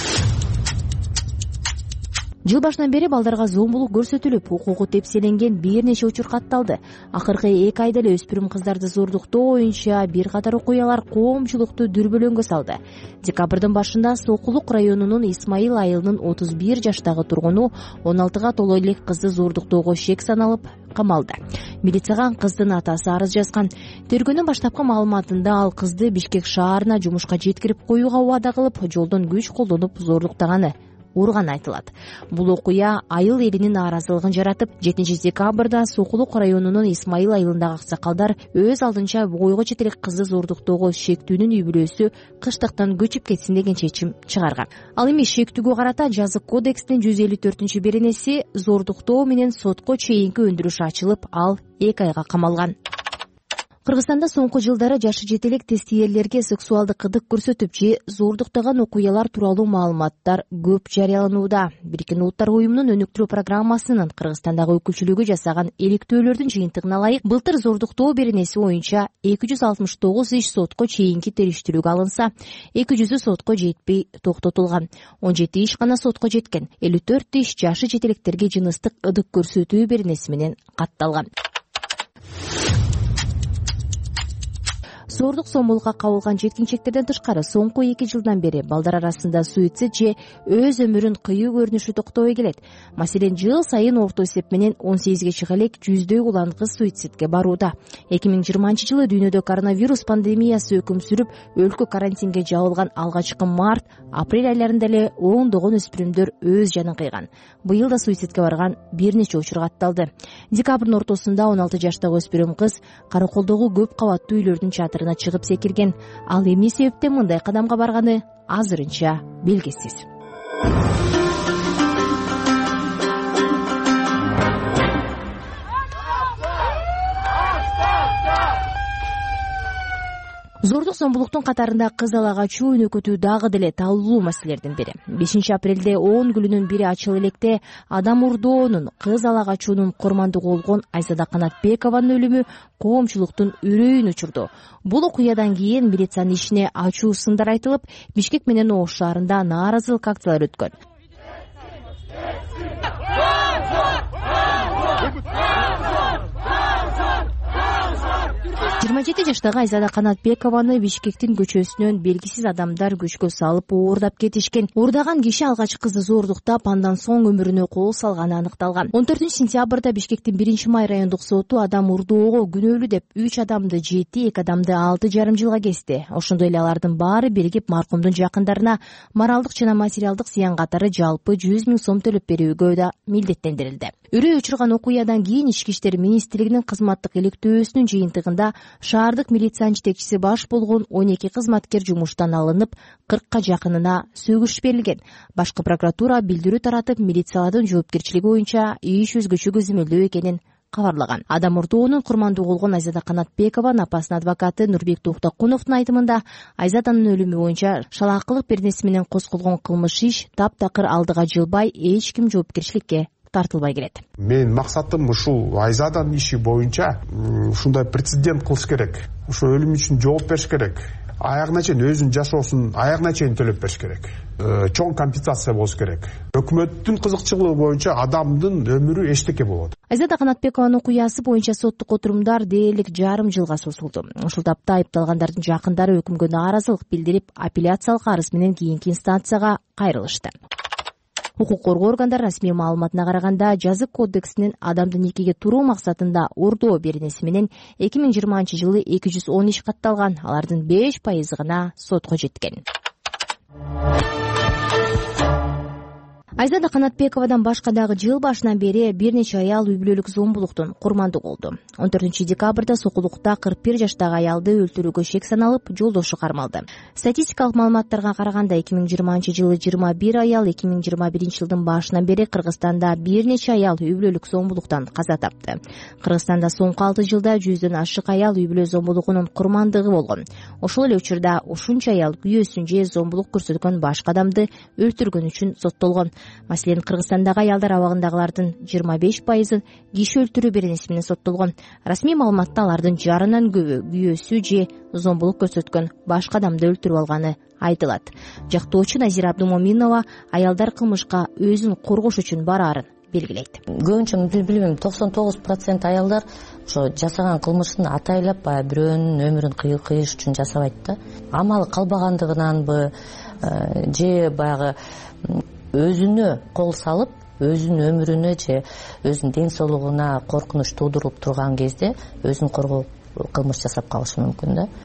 Жыл башынан бери балдарга зомбулук көрсөтүлүп, укугу тепселенген бир нече учур катталды. Акыркы эки айда эле өспүрүм кыздарды зордуктоо боюнча бир катар окуялар коомчулукту дүрбөлөңгө салды. Декабрдын башында Сокулук районунун Исмаил айылынын отуз бир жаштагы тургуну он алтыга толо элек кызды зордуктоого шек саналып камалды. Милицияга кыздын атасы арыз жазган. Тергөөнүн баштапкы маалыматында ал кызды Бишкек шаарына жумушка жеткирип коюуга убада кылып, жолдон күч колдонуп зорлуктаганы урган айтылат. Бул окуя айыл элинин нааразылыгын жаратып, жетинчи декабрда Сокулук районунун Исмаил айылындагы аксакалдар өз алдынча бойго жетелек кызды зордуктоого шектүүнүн үй бүлөсү кыштыктан көчүп кетсин деген чечим чыгарган. Ал эми шектүүгө карата жазык кодекстин жүз элүү төртүнчү беренеси зордуктоо менен сотко чейинки өндүрүш ачылып, ал эки айга камалган. Кыргызстанда соңку жылдары жашы жетелек тестиерлерге сексуалдык кыдык көрсөтүп же зордуктаган окуялар тууралуу маалыматтар көп жарыяланууда. Бириккен Улуттар уюмунун өнүктүрүү программасынын Кыргызстандагы өкүлчүлүгү жасаган иликтөөлөрдүн жыйынтыгына ылайык, былтыр зордуктоо беренеси боюнча эки жүз алтымыш тогуз иш сотко чейинки териштирүүгө алынса, эки жүзү сотко жетпей токтотулган. он жети иш гана сотко жеткен. элүү төрт иш жашы жетелектерге жыныстык ыдык көрсөтүү беренеси менен катталган. Зордук зомбулукка кабылган жеткинчектерден тышкары соңку эки жылдан бери балдар арасында суицид же өз өмүрүн кыюу көрүнүшү токтобой келет. Маселен, жыл сайын орто эсеп менен он сегизге чыга элек жүздөй улан кыз суицидке барууда. эки миң жыйырманчы жылы дүйнөдө коронавирус пандемиясы өкүм сүрүп, өлкө карантинге жабылган алгачкы март, апрель айларында эле ондогон өспүрүмдөр өз жанын кыйган. Быйыл да суицидке барган бир нече учур катталды. Декабрдын ортосунда он алты жаштагы өспүрүм кыз Караколдогу көп кабаттуу үйлөрдүн чатырына чыгып секирген. Ал эмне себептен мындай кадамга барганы азырынча белгисиз. Зордук зомбулуктун катарында кыз ала качуу, өнөкөтүү дагы деле талуу маселелердин бири. бешинчи апрелде он күлүнүн бири ачыл электе адам урдоонун, кыз ала качуунун курмандыгы болгон Айзада Канатбекованын өлүмү коомчулуктун үрөйүн учурду. Бул окуядан кийин милициянын ишине ачуу сындар айтылып, Бишкек менен Ош шаарында нааразылык акциялары өткөн. жыйырма жети жаштагы Айзада Канатбекованы Бишкектин көчөсүнөн белгисиз адамдар күчкө салып оордап кетишкен. Уурдаган киши алгач кызды зордуктап, андан соң өмүрүнө кол салганы аныкталган. он төртүнчү сентябрда Бишкектин биринчи май райондук соту адам урдоого күнөөлүү деп үч адамды жети, эки адамды алты жарым жылга кести. Ошондой эле алардын баары биригип маркумдун жакындарына моралдык жана материалдык зыян катары жалпы жүз миң сом төлөп берүүгө да милдеттендирилди. Үрөй учурган окуядан кийин Ички иштер министрлигинин кызматтык иликтөөсүнүн жыйынтыгында шаардык милициянын жетекчиси баш болгон он эки кызматкер жумуштан алынып, кыркка жакынына сөгүш берилген. Башкы прокуратура билдирүү таратып, милициялардын жоопкерчилиги боюнча иш өзгөчө көзөмөлдөө экенин кабарлаган. Адам урдоонун курмандуу болгон Айзада Канатбекова апасынын адвокаты Нурбек Токтокуновдун айтымында, Айзаданын өлүмү боюнча шалаакылык беренеси менен козголгон кылмыш иш таптакыр алдыга жылбай эч ким жоопкерчиликке тартылбай келет. Менин максатым ушул Айзаданын иши боюнча ушундай прецедент кылыш керек. Ошо өлүм үчүн жооп бериш керек. Аягына чейин өзүнүн жашоосун аягына чейин төлөп бериш керек. Чоң компенсация болуш керек. Өкмөттүн кызыкчылыгы боюнча адамдын өмүрү эчтеке болот. Айзада Канатбекованын окуясы боюнча соттук отурумдар дээрлик жарым жылга созулду. Ушул тапта айыпталгандардын жакындары өкүмгө нааразылык билдирип, апелляциялык арыз менен кийинки инстанцияга кайрылышты. Укук коргоо органдары расмий маалыматына караганда, жазык кодексинин адамды никеге туруу максатында урдоо беренеси менен эки миң жыйырманчы жылы эки жүз он иш катталган, алардын беш пайызы гана сотко жеткен. Айзада Канатбековадан башка дагы жыл башынан бери бир нече аял үй бүлөлүк зомбулуктун курмандуу болду. он төртүнчү декабрда Сокулукта кырк бир жаштагы аялды өлтүрүүгө шек саналып, жолдошу кармалды. Статистикалык маалыматтарга караганда, эки миң жыйырманчы жылы жыйырма бир аял, эки миң жыйырма биринчи жылдын башынан бери Кыргызстанда бир нече аял үй бүлөлүк зомбулуктан каза тапты. Кыргызстанда соңку алты жылда жүздөн ашык аял үй бүлө зомбулугунун курмандыгы болгон. Ошол эле учурда ушунча аял күйөөсүн же зомбулук көрсөткөн башка адамды өлтүргөн үчүн соттолгон. Маселен, Кыргызстандагы аялдар абагындагылардын жыйырма беш пайызы киши өлтүрүү беренеси менен соттолгон. Расмий маалыматта алардын жарынан көбү күйөөсү же зомбулук көрсөткөн башка адамды өлтүрүп алганы айтылат. Жактоочу Назира Абдумоминова аялдар кылмышка өзүн коргош үчүн бараарын белгилейт. Көбүнчө билбейм, токсон тогуз процент аялдар ошо жасаган кылмышын атайлап баягы бирөөнүн өмүрүн кыйыш үчүн жасабайт да. Амалы калбагандыгынанбы же баягы өзүнө кол салып, өзүнүн өмүрүнө же өзүнүн ден соолугуна коркунуч туудуруп турган кезде өзүн коргоо кылмыш жасап калышы мүмкүн да.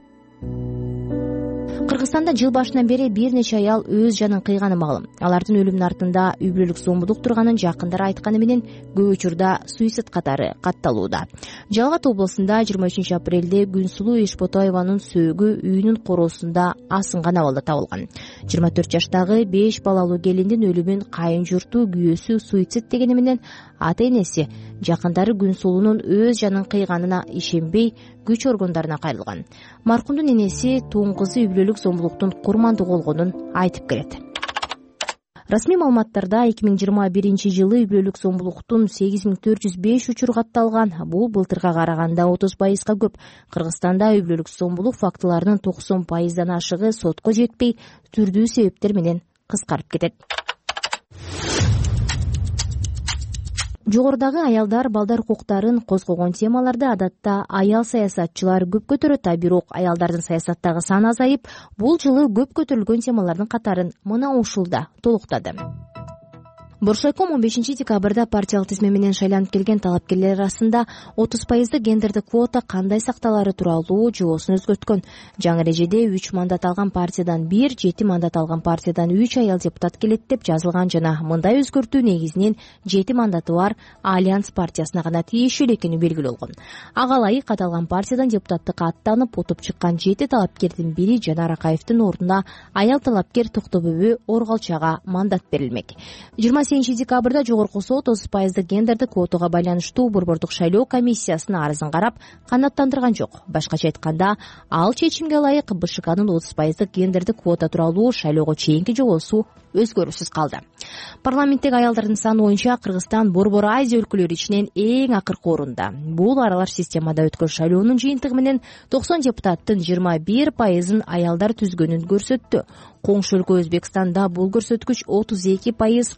Кыргызстанда жыл башынан бери бир нече аял өз жанын кыйганы маалым. Алардын өлүмүнүн артында үй бүлөлүк зомбулук турганын жакындары айтканы менен көп учурда суицид катары катталууда. Жалал Абад облусунда жыйырма үчүнчү апрелде Күнсулуу Ишботоеванын сөөгү үйүнүн короосунда асынган абалда табылган. жыйырма төрт жаштагы беш балалуу келиндин өлүмүн кайын журту күйөөсү суицид дегени менен ата энеси жакындары Күнсулуунун өз жанын кыйганына ишенбей күч органдарына кайрылган. Маркумдун энеси тууң кызы үй бүлөлүк зомбулуктун курмандуу болгонун айтып келет. Расмий маалыматтарда эки миң жыйырма биринчи жылы үй бүлөлүк зомбулуктун сегиз миң төрт жүз беш учуру катталган. Бул былтырга караганда отуз пайызга көп. Кыргызстанда үй бүлөлүк зомбулук фактыларынын токсон пайыздан ашыгы сотко жетпей, түрдүү себептер менен кыскарып кетет. Жогорудагы аялдар, балдар укуктарын козгогон темаларды адатта аял саясатчылар көп көтөрөт, а бирок аялдардын саясаттагы саны азайып, бул жылы көп көтөрүлгөн темалардын катарын мына ушулда толуктады. Боршайком он бешинчи декабрда партиялык тизме менен шайланып келген талапкерлер арасында отуз пайыздык гендердик квота кандай сакталары тууралуу жобосун өзгөрткөн. Жаңы эрежеде үч мандат алган партиядан бир, жети мандат алган партиядан үч аял депутат келет деп жазылган жана мындай өзгөртүү негизинен жети мандаты бар Альянс партиясына гана тиешелүү экени белгилүү болгон. Ага ылайык аталган партиядан депутаттыкка аттанып утуп чыккан жети талапкердин бири Жанар Акаевдин ордуна аял талапкер Токтобөбү Оргалчага мандат берилмек. жыйырма сегизинчи декабрда жогорку сот отуз пайыздык гендердик квотага байланыштуу борбордук шайлоо комиссиясынын арызын карап канааттандырган жок. Башкача айтканда, ал чечимге ылайык БШКнын отуз пайыздык гендердик квота тууралуу шайлоого чейинки жобосу өзгөрүүсүз калды. Парламенттеги аялдардын саны боюнча Кыргызстан Борбор Азия өлкөлөрү ичинен эң акыркы орунда. Бул аралаш системада өткөн шайлоонун жыйынтыгы менен токсон депутаттын жыйырма бир пайызын аялдар түзгөнүн көрсөттү. Коңшу өлкө Өзбекстанда бул көрсөткүч отуз эки пайыз, Казакстан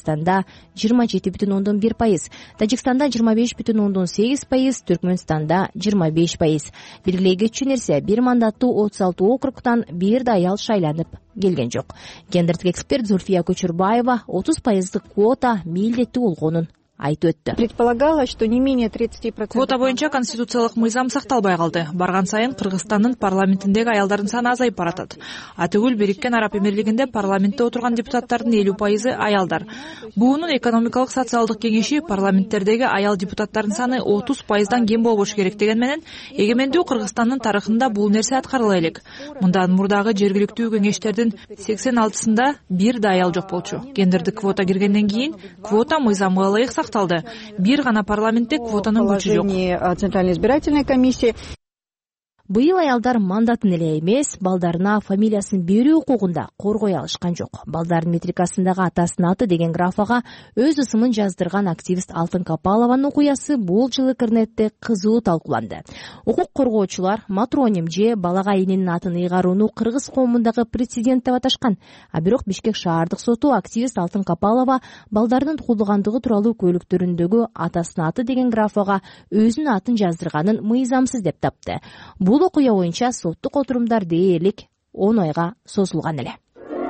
Кыргызстанда жыйырма жети бүтүн ондон бир пайыз, Тажикстанда жыйырма беш бүтүн ондон сегиз пайыз, Түркмөнстанда жыйырма беш пайыз. Белгилей кетчү нерсе, бир мандаттуу отуз алты округтан бир да аял шайланып келген жок. Гендердик эксперт Зульфия Көчүрбаева отуз пайыздык квота милдеттүү болгонун айтып өттү. Предполагала, что не менее тридцати процентов. Квота боюнча конституциялык мыйзам сакталбай калды. Барган сайын Кыргызстандын парламентиндеги аялдардын саны азайып баратат. Атүгүл Бириккен Араб Эмирлигинде парламентте отурган депутаттардын элүү пайызы аялдар. Буунун экономикалык социалдык кеңеши парламенттердеги аял депутаттардын саны отуз пайыздан кем болбошу керек деген менен эгемендүү Кыргызстандын тарыхында бул нерсе аткарыла элек. Мындан мурдагы жергиликтүү кеңештердин сексен алтысында бир да аял жок болчу. Гендердик квота киргенден кийин квота мыйзамга ылайык бир гана парламентте квотанын күчү жок. Центральной избирательной комиссии. Быйыл аялдар мандатын эле эмес, балдарына фамилиясын берүү укугунда коргой алышкан жок. Балдардын метрикасындагы атасынын аты деген графага өз ысымын жаздырган активист Алтын Капалованын окуясы бул жыл интернетте кызуу талкууланды. Укук коргоочулар матроним же балага эненин атын ыйгарууну кыргыз коомундагы прецедент деп аташкан. А бирок Бишкек шаардык соту активист Алтын Капалова балдардын туулгандыгы тууралуу көлүктөрүндөгү атасынын аты деген графага өзүнүн атын жаздырганын мыйзамсыз деп тапты. Бул окуя боюнча соттук отурумдар дээрлик он айга созулган эле.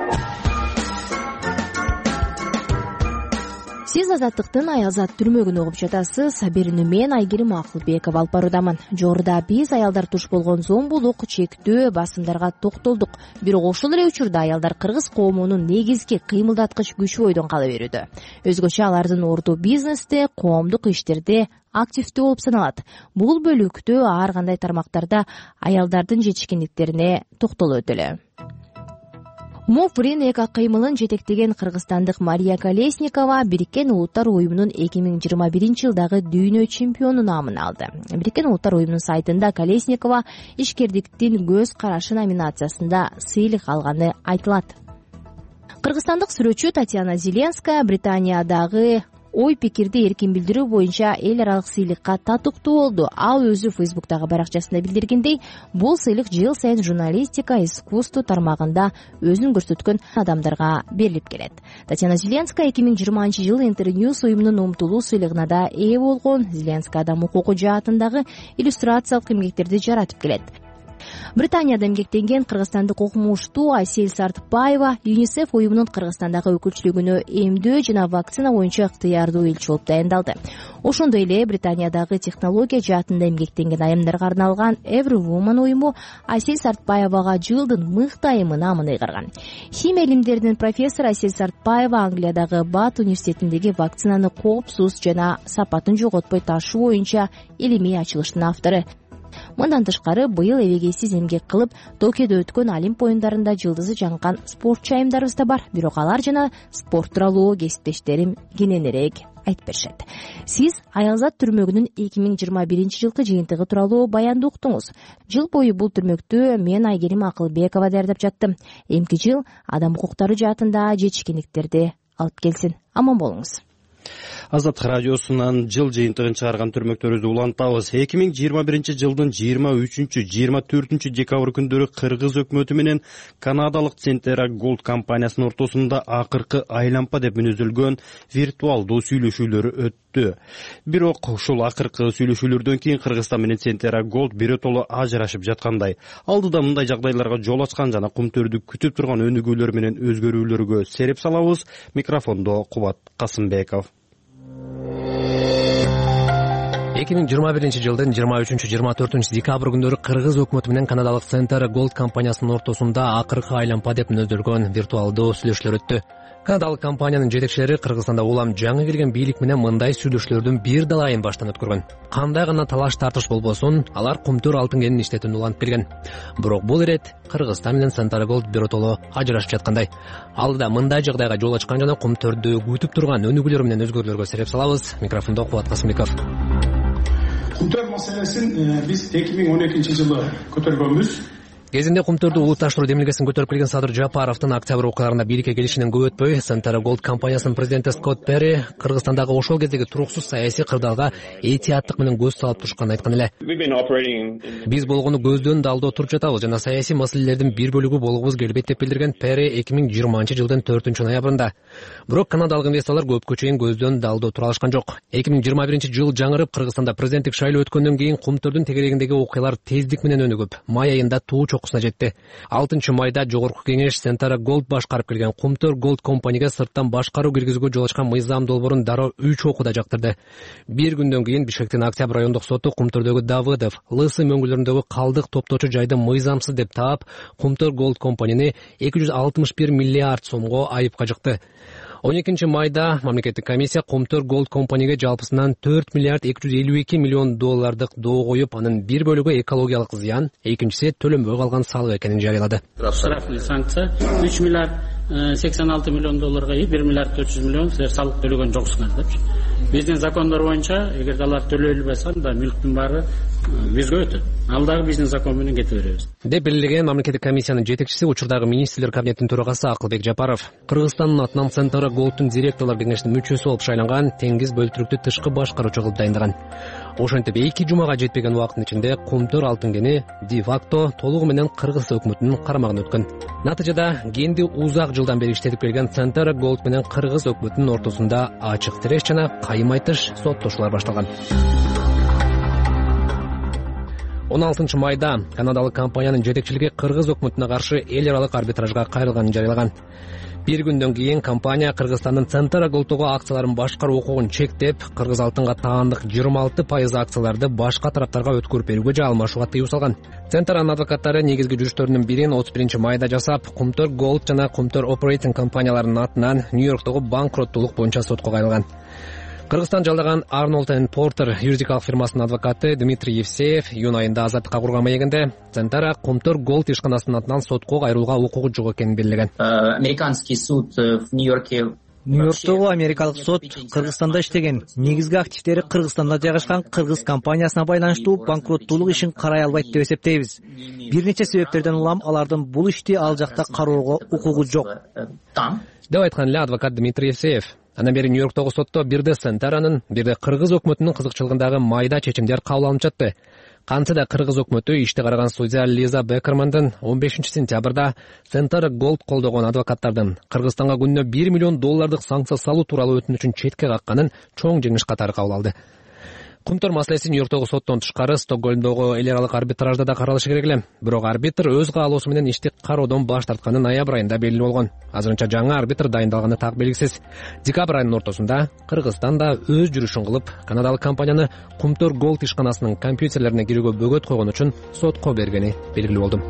Сиз Азаттыктын Аязат түрмөгүн угуп жатасыз. Берүүнү мен Айгерим Акылбекова алып баруудамын. Жогоруда биз аялдар туш болгон зомбулук, чектөө, басымдарга токтолдук. Бирок ошол эле учурда аялдар кыргыз коомунун негизги кыймылдаткыч күчү бойдон кала берүүдө. Өзгөчө алардын орду бизнесте, коомдук иштерде активдүү болуп саналат. Бул бөлүктө ар кандай тармактарда аялдардын жетишкендиктерине токтолуп өтөлө. Мов Ренека кыймылын жетектеген кыргызстандык Мария Колесникова Бириккен Улуттар уюмунун эки миң жыйырма биринчи жылдагы дүйнө чемпиону наамын алды. Бириккен Улуттар уюмунун сайтында Колесникова ишкердиктин көз карашы номинациясында сыйлык алганы айтылат. Кыргызстандык сүрөтчү Татьяна Зеленская Британиядагы ой пикирди эркин билдирүү боюнча эл аралык сыйлыкка татыктуу болду. Ал өзү Фейсбуктагы баракчасында билдиргендей, бул сыйлык жыл сайын журналистика, искусство тармагында өзүн көрсөткөн адамдарга берилип келет. Татьяна Зеленская эки миң жыйырманчы жылы Интерньюз уюмунун умтулуу сыйлыгына да ээ болгон. Зеленская адам укугу жаатындагы иллюстрациялык эмгектерди жаратып келет. Британияда эмгектенген кыргызстандык окумуштуу Айсель Сартбаева ЮНИСЕФ уюмунун Кыргызстандагы өкүлчүлүгүнө эмдөө жана вакцина боюнча ыктыярдуу элчи болуп дайындалды. Ошондой эле Британиядагы технология жаатында эмгектенген айымдарга арналган Everwoman уюму Айсель Сартбаевага жылдын мыкты айымы наамын ыйгарган. Химия илимдеринин профессору Айсель Сартбаева Англиядагы Бат университетиндеги вакцинаны коопсуз жана сапатын жоготпой ташуу боюнча илимий ачылыштын автору. Мындан тышкары быйыл эбегейсиз эмгек кылып Токиодо өткөн Олимп оюндарында жылдызы жанган спортчу айымдарыбыз да бар. Бирок алар жана спорт тууралуу кесиптештерим кененирээк айтып беришет. Сиз Аялзат түрмөгүнүн эки миң жыйырма биринчи жылкы жыйынтыгы тууралуу баянды уктуңуз. Жыл бою бул түрмөктү мен Айгерим Акылбекова даярдап жаттым. Эмки жыл адам укуктары жаатында жетишкендиктерди алып келсин. Аман болуңуз. Азаттык радиосунан жыл жыйынтыгын чыгарган түрмөктөрүбүздү улантабыз. эки миң жыйырма биринчи жылдын жыйырма үчүнчү жыйырма төртүнчү декабрь күндөрү кыргыз өкмөтү менен канадалык Centera Gold компаниясынын ортосунда акыркы айлампа деп мүнөздөлгөн виртуалдуу сүйлөшүүлөр өттү. Бирок ушул акыркы сүйлөшүүлөрдөн кийин Кыргызстан менен Centera Gold биротоло ажырашып жаткандай. Алдыда мындай жагдайларга жол ачкан жана кумтөрдү күтүп турган өнүгүүлөр менен өзгөрүүлөргө сереп салабыз. Микрофондо Кубат Касымбеков. эки миң жыйырма биринчи жылдын жыйырма үчүнчү жыйырма төртүнчү декабрь күндөрү кыргыз өкмөтү менен канадалык Centera Gold компаниясынын ортосунда акыркы айлампа деп мүнөздөлгөн виртуалдуу сүйлөшүүлөр өттү. Канадалык компаниянын жетекчилери Кыргызстанда улам жаңы келген бийлик менен мындай сүйлөшүүлөрдүн бир далайын баштан өткөргөн. Кандай гана талаш тартыш болбосун, алар кумтөр алтын кенин иштетүүнү улантып келген. Бирок бул ирет Кыргызстан менен Centera Gold биротоло ажырашып жаткандай. Алдыда мындай жагдайга жол ачкан жана кумтөрдү күтүп турган өнүгүүлөр менен өзгөрүүлөргө сереп салабыз. Микрофондо Кубат Касымбеков. Кумтөр маселесин биз эки миң он экинчи жылы көтөргөнбүз. Кезинде Кумтөрдү улутташтыруу демилгесин көтөрүп келген Садыр Жапаровдун октябрь окуяларында бийликке келишинен көп өтпөй Centara Gold компаниясынын президенти Скотт Перри Кыргызстандагы ошол кездеги туруксуз саясий кырдаалга этияттык менен көз салып турушканын айткан эле. Биз болгону көздөн да алдоо туруп жатабыз жана саясий маселелердин бир бөлүгү болгубуз келбейт деп билдирген Перри эки миң жыйырманчы жылдын төртүнчү ноябрында. Бирок канадалык инвесторлор көпкө чейин көздөн да алдоо тура алышкан жок. эки миң жыйырма биринчи жыл жаңырып, Кыргызстанда президенттик шайлоо өткөндөн кийин Кумтөрдүн тегерегиндеги окуялар тездик менен өнүгүп, май айында туу чокусуна жетти. алтынчы майда Жогорку Кеңеш Centara Gold башкарып келген Кумтөр Gold компанияга сырттан башкаруу киргизүүгө жол ачкан мыйзам долбоорун дароо үч окууда жактырды. Бир күндөн кийин Бишкектин Октябрь райондук соту Кумтөрдөгү Давыдов, Лысы мөңгүлөрүндөгү калдык топтоочу жайды мыйзамсыз деп таап, Кумтөр Gold компанияны эки жүз алтымыш бир миллиард сомго айыпка жыкты. он экинчи майда мамлекеттик комиссия Кумтөр Gold компанияга жалпысынан төрт миллиард эки жүз элүү эки миллион доллардык доо коюп, анын бир бөлүгү экологиялык зыян, экинчиси төлөнбөй калган салык экенин жарыялады. Штрафный санкция үч миллиард сексен алты миллион долларга и бир миллиард төрт жүз миллион силер салык төлөгөн жоксуңар депчи. Биздин закондор боюнча эгерде алар төлөй албаса, анда мүлктүн баары бизге өтөт. Ал дагы биздин закон менен кете беребиз. Деп белгилеген мамлекеттик комиссиянын жетекчиси, учурдагы министрлер кабинетинин төрагасы Акылбек Жапаров. Кыргызстандын атынан Centara Gold'ун директорлор кеңешинин мүчөсү болуп шайланган, Теңиз бөлтүрүктү тышкы башкаруучу кылып дайындаган. Ошентип эки жумага жетпеген убакыттын ичинде Кумтөр алтын кени де-факто толугу менен Кыргыз өкмөтүнүн карамагына өткөн. Натыйжада кенди узак жылдан бери иштетип келген Centara Gold менен Кыргыз өкмөтүнүн ортосунда ачык тиреш жана кайым айтыш соттошуулар башталган. он алтынчы майда канадалык компаниянын жетекчилиги Кыргыз өкмөтүнө каршы эл аралык арбитражга кайрылганын жарыялаган. Бир күндөн кийин компания Кыргызстандын Centara Gold'ого акцияларын башкаруу укугун чектеп, Кыргыз алтынга таандык жыйырма алты пайыз акцияларды башка тараптарга өткөрүп берүүгө же алмашууга тыюу салган. Centara'нын адвокаттары негизги жүрүштөрүнүн бирин отуз биринчи майда жасап, Кумтөр Gold жана Кумтөр Operating компанияларынын атынан Нью-Йорктогу банкроттуулук боюнча сотко кайрылган. Кыргызстан жалдаган Arnold энд Porter юридикалык фирмасынын адвокаты Дмитрий Евсеев июнь айында азаттыкка курган маегинде Centara Кумтөр Gold ишканасынын атынан сотко кайрылууга укугу жок экенин белгилеген. Американский суд в Нью-Йорке Нью-Йорктогу Америкалык сот Кыргызстанда иштеген, негизги активдери Кыргызстанда жайгашкан Кыргыз компаниясына байланыштуу банкроттуулук ишин карай албайт деп эсептейбиз. Бир нече себептерден улам алардын бул ишти ал жакта кароого укугу жок деп айткан эле адвокат Дмитрий Евсеев. Андан бери Нью-Йорктогу сотто бирде Centara'нын, бирде Кыргыз өкмөтүнүн кызыкчылыгындагы майда чечимдер кабыл алынып жатты. Кантсе да Кыргыз өкмөтү ишти караган судья Лиза Бекермандын он бешинчи сентябрда Centara Gold колдогон адвокаттардын Кыргызстанга күнүнө бир миллион доллардык санкция салуу тууралуу өтүнүчүн четке какканын чоң жеңиш катары кабыл алды. Кумтөр маселеси Нью-Йорктогу соттон тышкары Стокгольмдогу эл аралык арбитражда да каралышы керек эле. Бирок арбитр өз каалоосу менен ишти кароодон баш тартканы ноябрь айында белгилүү болгон. Азырынча жаңы арбитр дайындалганы так белгисиз. Декабрь айынын ортосунда Кыргызстан да өз жүрүшүн кылып, канадалык компанияны Кумтөр Gold ишканасынын компьютерлерине кирүүгө бөгөт койгон үчүн сотко бергени белгилүү болду.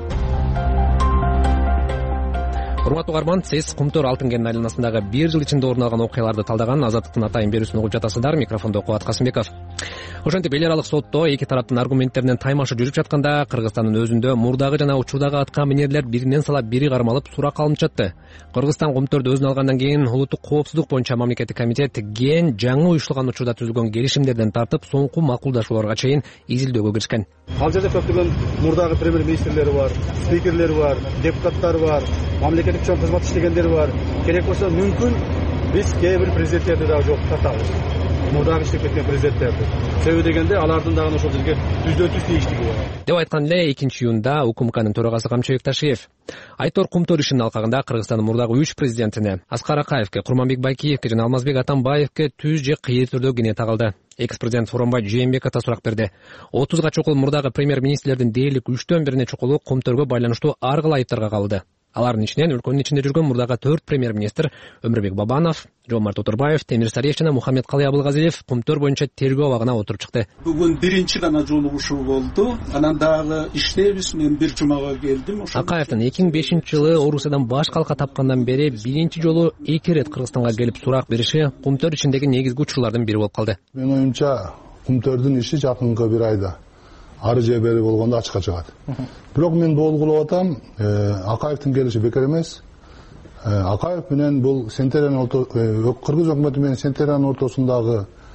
Урматтуу угарман, сиз Кумтөр алтын кенинин айланасындагы бир жыл ичинде орун алган окуяларды талдаган Азаттыктын атайын берүүсүн угуп жатасыздар. Микрофондо Кубат Касымбеков. Ошентип эл аралык сотто эки тараптын аргументтеринен таймашы жүрүп жатканда Кыргызстандын өзүндө мурдагы жана учурдагы атка минерлер биринен салап бири кармалып сурак алынып жатты. Кыргызстан Кумтөрдү өзүнө алгандан кийин улуттук коопсуздук боюнча мамлекеттик комитет ген жаңы уюштурулган учурда түзүлгөн келишимдерден тартып соңку макулдашууларга чейин изилдөөгө киришкен. Ал жерде көптөгөн мурдагы премьер-министрлери бар, спикерлери бар, депутаттар бар, мамлекеттик чоң кызмат иштегендер бар. Керек болсо мүмкүн биз кээ бир президенттерди дагы жооп тартабыз. Мурдагы иштеп кеткен президенттерди. Себеби дегенде алардын дагы ошол жерге түздөн түз тийиштиги бар. Деп айткан эле экинчи июнда УКМКнын төрагасы Камчыбек Ташиев. Айтор Кумтөр ишинин алкагында Кыргызстандын мурдагы үч президентине Аскар Акаевке, Курманбек Байкиевке жана Алмазбек Атамбаевке түз же кыйыр түрдө кене тагылды. Экс-президент Сооронбай Жээнбеков да сурак берди. отузга чукул мурдагы премьер-министрлердин дээрлик үчтөн бирине чукулу Кумтөргө байланыштуу ар кыл айыптарга калды. Алардын ичинен өлкөнүн ичинде жүргөн мурдагы төрт премьер-министр Өмүрбек Бабанов, Жомарт Отурбаев, Темир Сариев жана Мухаммед Калый Абылгазиев Кумтөр боюнча тергөө абагына отуруп чыкты. Бүгүн биринчи гана жолугушуу болду. Анан дагы иштейбиз. Мен бир жумага келдим. Акаевдин эки миң бешинчи жылы Орусиядан баш калка тапкандан бери биринчи жолу эки ирет Кыргызстанга келип сурак бериши Кумтөр ичиндеги негизги учурлардын бири болуп калды. Менин оюмча Кумтөрдүн иши жакынкы бир айда ары же бери болгондо ачыкка чыгат. Бирок мен болгулап атам, Акаевдин келиши бекер эмес. Акаев менен бул Centara'нын Кыргыз өкмөтү менен Centara'нын ортосундагы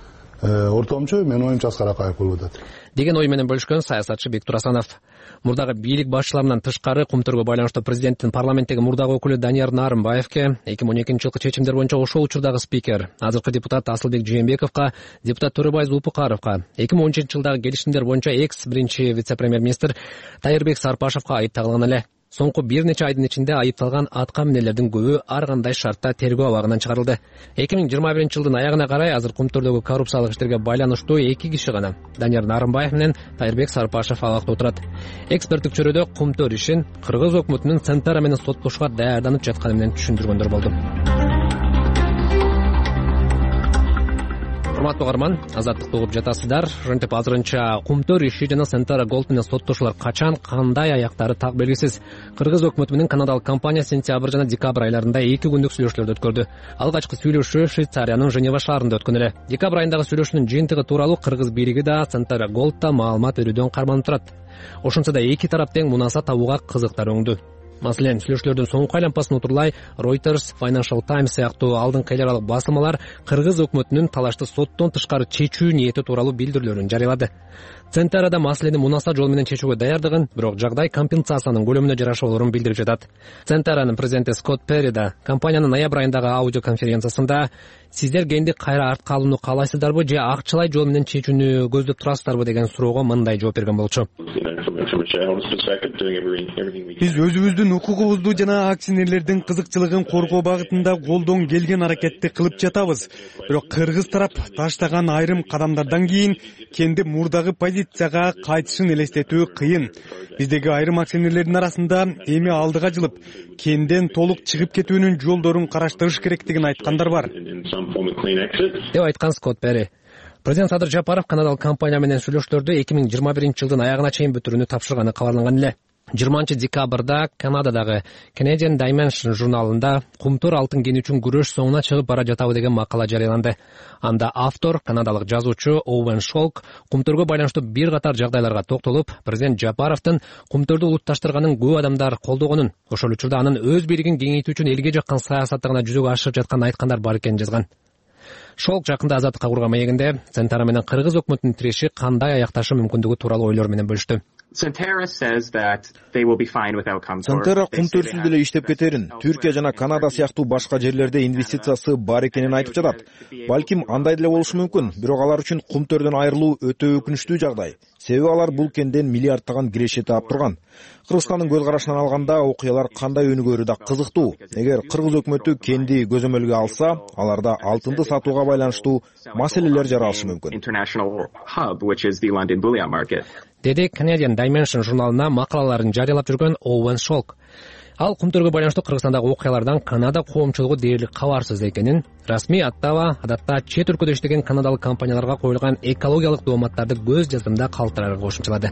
ортомчу менин оюмча Аскар Акаев болуп атат деген ой менен бөлүшкөн саясатчы Бектур Асанов. Мурдагы бийлик башчыларынан тышкары Кумтөргө байланыштуу президенттин парламенттеги мурдагы өкүлү Данияр Нарымбаевке эки миң он экинчи жылкы чечимдер боюнча ошол учурдагы спикер, азыркы депутат Асылбек Жээнбековго, депутат Төрөбай Зулпукаровго, эки миң он жетинчи жылдагы келишимдер боюнча экс биринчи вице-премьер-министр Тайырбек Сарпашевго айып тагылган эле. Соңку бир нече айдын ичинде айыпталган атка минелердин көбү ар кандай шартта тергөө абагынан чыгарылды. эки миң жыйырма биринчи жылдын аягына карай азыр Кумтөрдөгү коррупциялык иштерге байланыштуу эки киши гана, Данияр Нарымбаев менен Тайырбек Сарпашев абакта отурат. Эксперттик чөйрөдө Кумтөр ишин кыргыз өкмөтүнүн Центара менен соттошууга даярданып жатканы менен түшүндүргөндөр болду. Урматтуу угарман, азаттыкты угуп жатасыздар. Ошентип азырынча Кумтөр иши жана Центара Голд менен соттошуулар качан, кандай аяктары так белгисиз. Кыргыз өкмөтү менен канадалык компания сентябрь жана декабрь айларында эки күндүк сүйлөшүүлөрдү өткөрдү. Алгачкы сүйлөшүү Швейцариянын Женева шаарында өткөн эле. Декабрь айындагы сүйлөшүүнүн жыйынтыгы тууралуу кыргыз бийлиги да Центара Голд да маалымат берүүдөн карманып турат. Ошентсе да эки тарап тең мунаса табууга кызыктар өңдү. Маселен, сүйлөшүүлөрдүн соңку айланпасын утурлай Reuters, Financial Times сыяктуу алдыңкы эл аралык басылмалар кыргыз өкмөтүнүн талашты соттон тышкары чечүү ниети тууралуу билдирүүлөрүн жарыялады. Центарада маселени мунаса жол менен чечүүгө даярдыгын, бирок жагдай компенсациянын көлөмүнө жараша болорун билдирип жатат. Центаранын президенти Скотт Перри да компаниянын ноябрь айындагы аудио конференциясында сиздер кенди кайра артка алууну каалайсыздарбы же акчалай жол менен чечүүнү көздөп турасыздарбы деген суроого мындай жооп берген болчу. Биз өзүбүздүн укугубузду жана акционерлердин кызыкчылыгын коргоо багытында колдон келген аракетти кылып жатабыз. Бирок кыргыз тарап таштаган айрым кадамдардан кийин кенди мурдагы позицияга кайтышын элестетүү кыйын. Биздеги айрым акционерлердин арасында эми алдыга жылып, кенден толук чыгып кетүүнүн жолдорун караштырыш керектигин айткандар бар. деп айткан Скотт Перри. Президент Садыр Жапаров канадалык компания менен сүйлөшүүлөрдү эки миң жыйырма биринчи жылдын аягына чейин бүтүрүүнү тапшырганы кабарланган эле. жыйырманчы декабрда Канададагы Canadian Dimension журналында Кумтөр алтын кени үчүн күрөш соңуна чыгып бара жатабы деген макала жарыяланды. Анда автор, канадалык жазуучу Оуэн Шолк Кумтөргө байланыштуу бир катар жагдайларга токтолуп, президент Жапаровдун Кумтөрдү улутташтырганын көп адамдар колдогонун, ошол учурда анын өз бийлигин кеңейтүү үчүн элге жаккан саясатты гана жүзөгө ашырып жатканын айткандар бар экенин жазган. Шолк жакында азаттыкка курган маегинде Центара менен кыргыз өкмөтүнүн тиреши кандай аякташы мүмкүндүгү тууралуу ойлор менен бөлүштү. Центара Кумтөрсүз деле иштеп кетерин, Түркия жана Канада сыяктуу башка жерлерде инвестициясы бар экенин айтып жатат. Балким андай деле болушу мүмкүн, бирок алар үчүн Кумтөрдөн айрылуу өтө өкүнүчтүү жагдай. Себеби алар бул кенден миллиардтаган киреше таап турган. Кыргызстандын көз карашынан алганда окуялар кандай өнүгөрү да кызыктуу. Эгер кыргыз өкмөтү кенди көзөмөлгө алса, аларда алтынды сатууга байланыштуу маселелер жаралышы мүмкүн. Деди Canadian Dimension журналына макалаларын жарыялап жүргөн Оуэн Шолк. Ал Кумтөргө байланыштуу Кыргызстандагы окуялардан Канада коомчулугу дээрлик кабарсыз экенин, расмий аттаба адатта чет өлкөдө иштеген канадалык компанияларга коюлган экологиялык дооматтарды көз жаздымда калтырарга кошумчалады.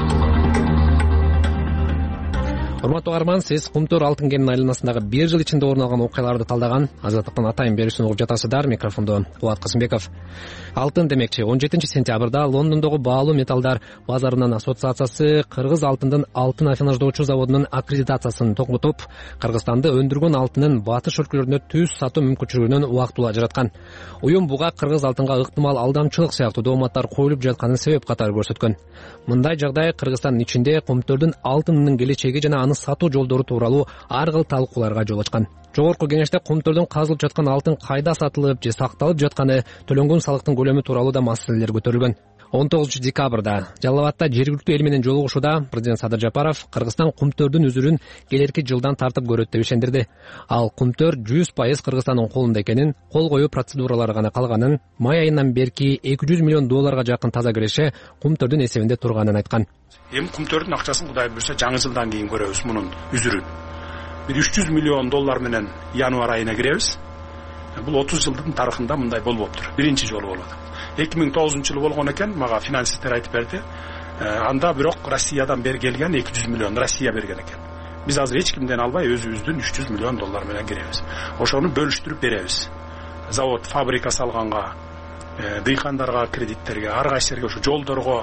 Урматтуу угарман, сиз Кумтөр алтын кенинин айланасындагы бир жыл ичинде орун алган окуяларды талдаган Азаттыктын атайын берүүсүн угуп жатасыздар. Микрофондо Кубат Касымбеков. Алтын демекчи он жетинчи сентябрда Лондондогу баалуу металлдар базарынын ассоциациясы кыргыз алтындын алтын афинаждоочу заводунун аккредитациясын токтотуп, Кыргызстанды өндүргөн алтынын батыш өлкөлөрүнө түз сатуу мүмкүнчүлүгүнөн убактылуу ажыраткан. Уюм буга кыргыз алтынга ыктымал алдамчылык сыяктуу дооматтар коюлуп жатканын себеп катары көрсөткөн. Мындай жагдай Кыргызстандын ичинде Кумтөрдүн алтынынын келечеги жана аны сатуу жолдору тууралуу ар кыл талкууларга жол ачкан. Жогорку кеңеште Кумтөрдөн казылып жаткан алтын кайда сатылып же сакталып жатканы, төлөнгөн салыктын көлөмү тууралуу да маселелер көтөрүлгөн. он тогузунчу декабрда Жалал абадта жергиликтүү эл менен жолугушууда президент Садыр Жапаров Кыргызстан Кумтөрдүн үзүрүн келерки жылдан тартып көрөт деп ишендирди. Ал Кумтөр жүз пайыз Кыргызстандын колунда экенин, кол коюу процедуралары гана калганын, май айынан берки эки жүз миллион долларга жакын таза киреше Кумтөрдүн эсебинде турганын айткан. Эми Кумтөрдүн акчасын Кудай буйрса жаңы жылдан кийин көрөбүз мунун үзүрүн. Бир үч жүз миллион доллар менен январь айына киребиз. Бул отуз жылдын тарыхында мындай болбоптур. Биринчи жолу болот. эки миң тогузунчу жылы болгон экен, мага финансисттер айтып берди. Анда бирок Россиядан бери келген эки жүз миллион Россия берген экен. Биз азыр эч кимден албай өзүбүздүн үч жүз миллион доллар менен киребиз. Ошону бөлүштүрүп беребиз. Завод, фабрика салганга, дыйкандарга, кредиттерге, ар кайсы жерге, ошо жолдорго.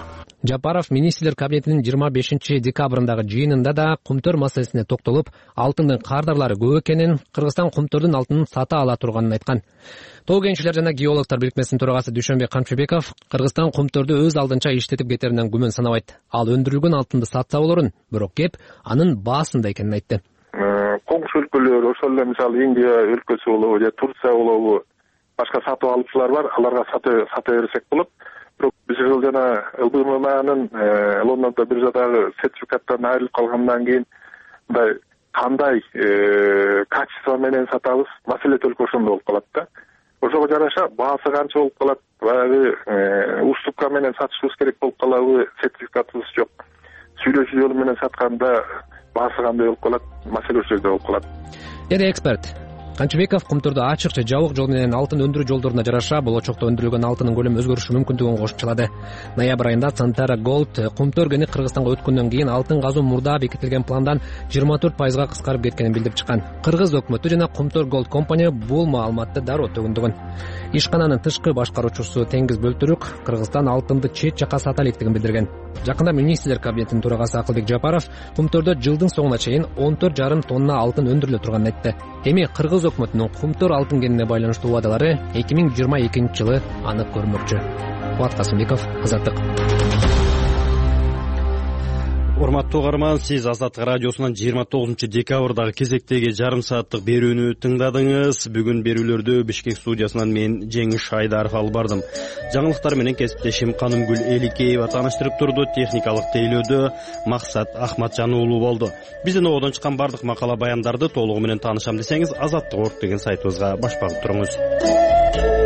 Жапаров министрлер кабинетинин жыйырма бешинчи декабрындагы жыйынында да кумтөр маселесине токтолуп, алтындын кардарлары көп экенин, Кыргызстан кумтөрдүн алтынын сата ала турганын айткан. Тоо кенчилер жана геологдор бирикмесинин төрагасы Дүйшөнбек Камчыбеков Кыргызстан кумтөрдү өз алдынча иштетип кетеринен күмөн санабайт. Ал өндүрүлгөн алтынды сатса болорун, бирок кеп анын баасында экенин айтты. Коңшу өлкөлөр, ошол эле мисалы Индия өлкөсү болобу же Турция болобу, башка сатып алуучулар бар, аларга сата сата берсек болот. Бирок биз жана ЛБМАнын Лондондо биржадагы сертификаттан айрылып калгандан кийин мындай кандай качество менен сатабыз, маселе только ошондо болуп калат да. Ошого жараша баасы канча болуп калат, баягы уступка менен сатышыбыз керек болуп калабы, сертификатыбыз жок. Сүйлөшүү жолу менен сатканда баасы кандай болуп калат, маселе ошол жерде болуп калат. Деди эксперт. Камчыбеков кумтөрдө ачык же жабык жол менен алтын өндүрүү жолдоруна жараша болочокто өндүрүлгөн алтынын көлөмү өзгөрүшү мүмкүндүгүн кошумчалады. Ноябрь айында Santara Gold кумтөр кени Кыргызстанга өткөндөн кийин алтын казуу мурда бекитилген пландан жыйырма төрт пайызга кыскарып кеткенин билдирип чыккан. Кыргыз өкмөтү жана Кумтөр Gold компания бул маалыматты дароо төгүндүгүн. Ишкананын тышкы башкаруучусу Теңиз Бөлтүрүк Кыргызстан алтынды чет жака сата электигин билдирген. Жакында министрлер кабинетинин төрагасы Акылбек Жапаров кумтөрдө жылдын соңуна чейин он төрт жарым тонна алтын өндүрүлө турганын айтты. Эми Кыргыз өкмөтүнүн кумтөр алтын кенине байланыштуу убадалары эки миң жыйырма экинчи жылы анык көрүнмөкчү. Кубат Касымбеков, Азаттык. Урматтуу угарман, сиз Азаттык радиосунан жыйырма тогузунчу декабрдагы кезектеги жарым сааттык берүүнү тыңдадыңыз. Бүгүн берүүлөрдү Бишкек студиясынан мен Жеңиш Шайдаров алып бардым. Жаңылыктар менен кесиптешим Канымгүл Эликеева тааныштырып турду. Техникалык тейлөөдө Максат Ахматжан уулу болду. Биздин ободон чыккан бардык макала баяндарды толугу менен таанышам десеңиз, азаттык орг деген сайтыбызга баш багып туруңуз.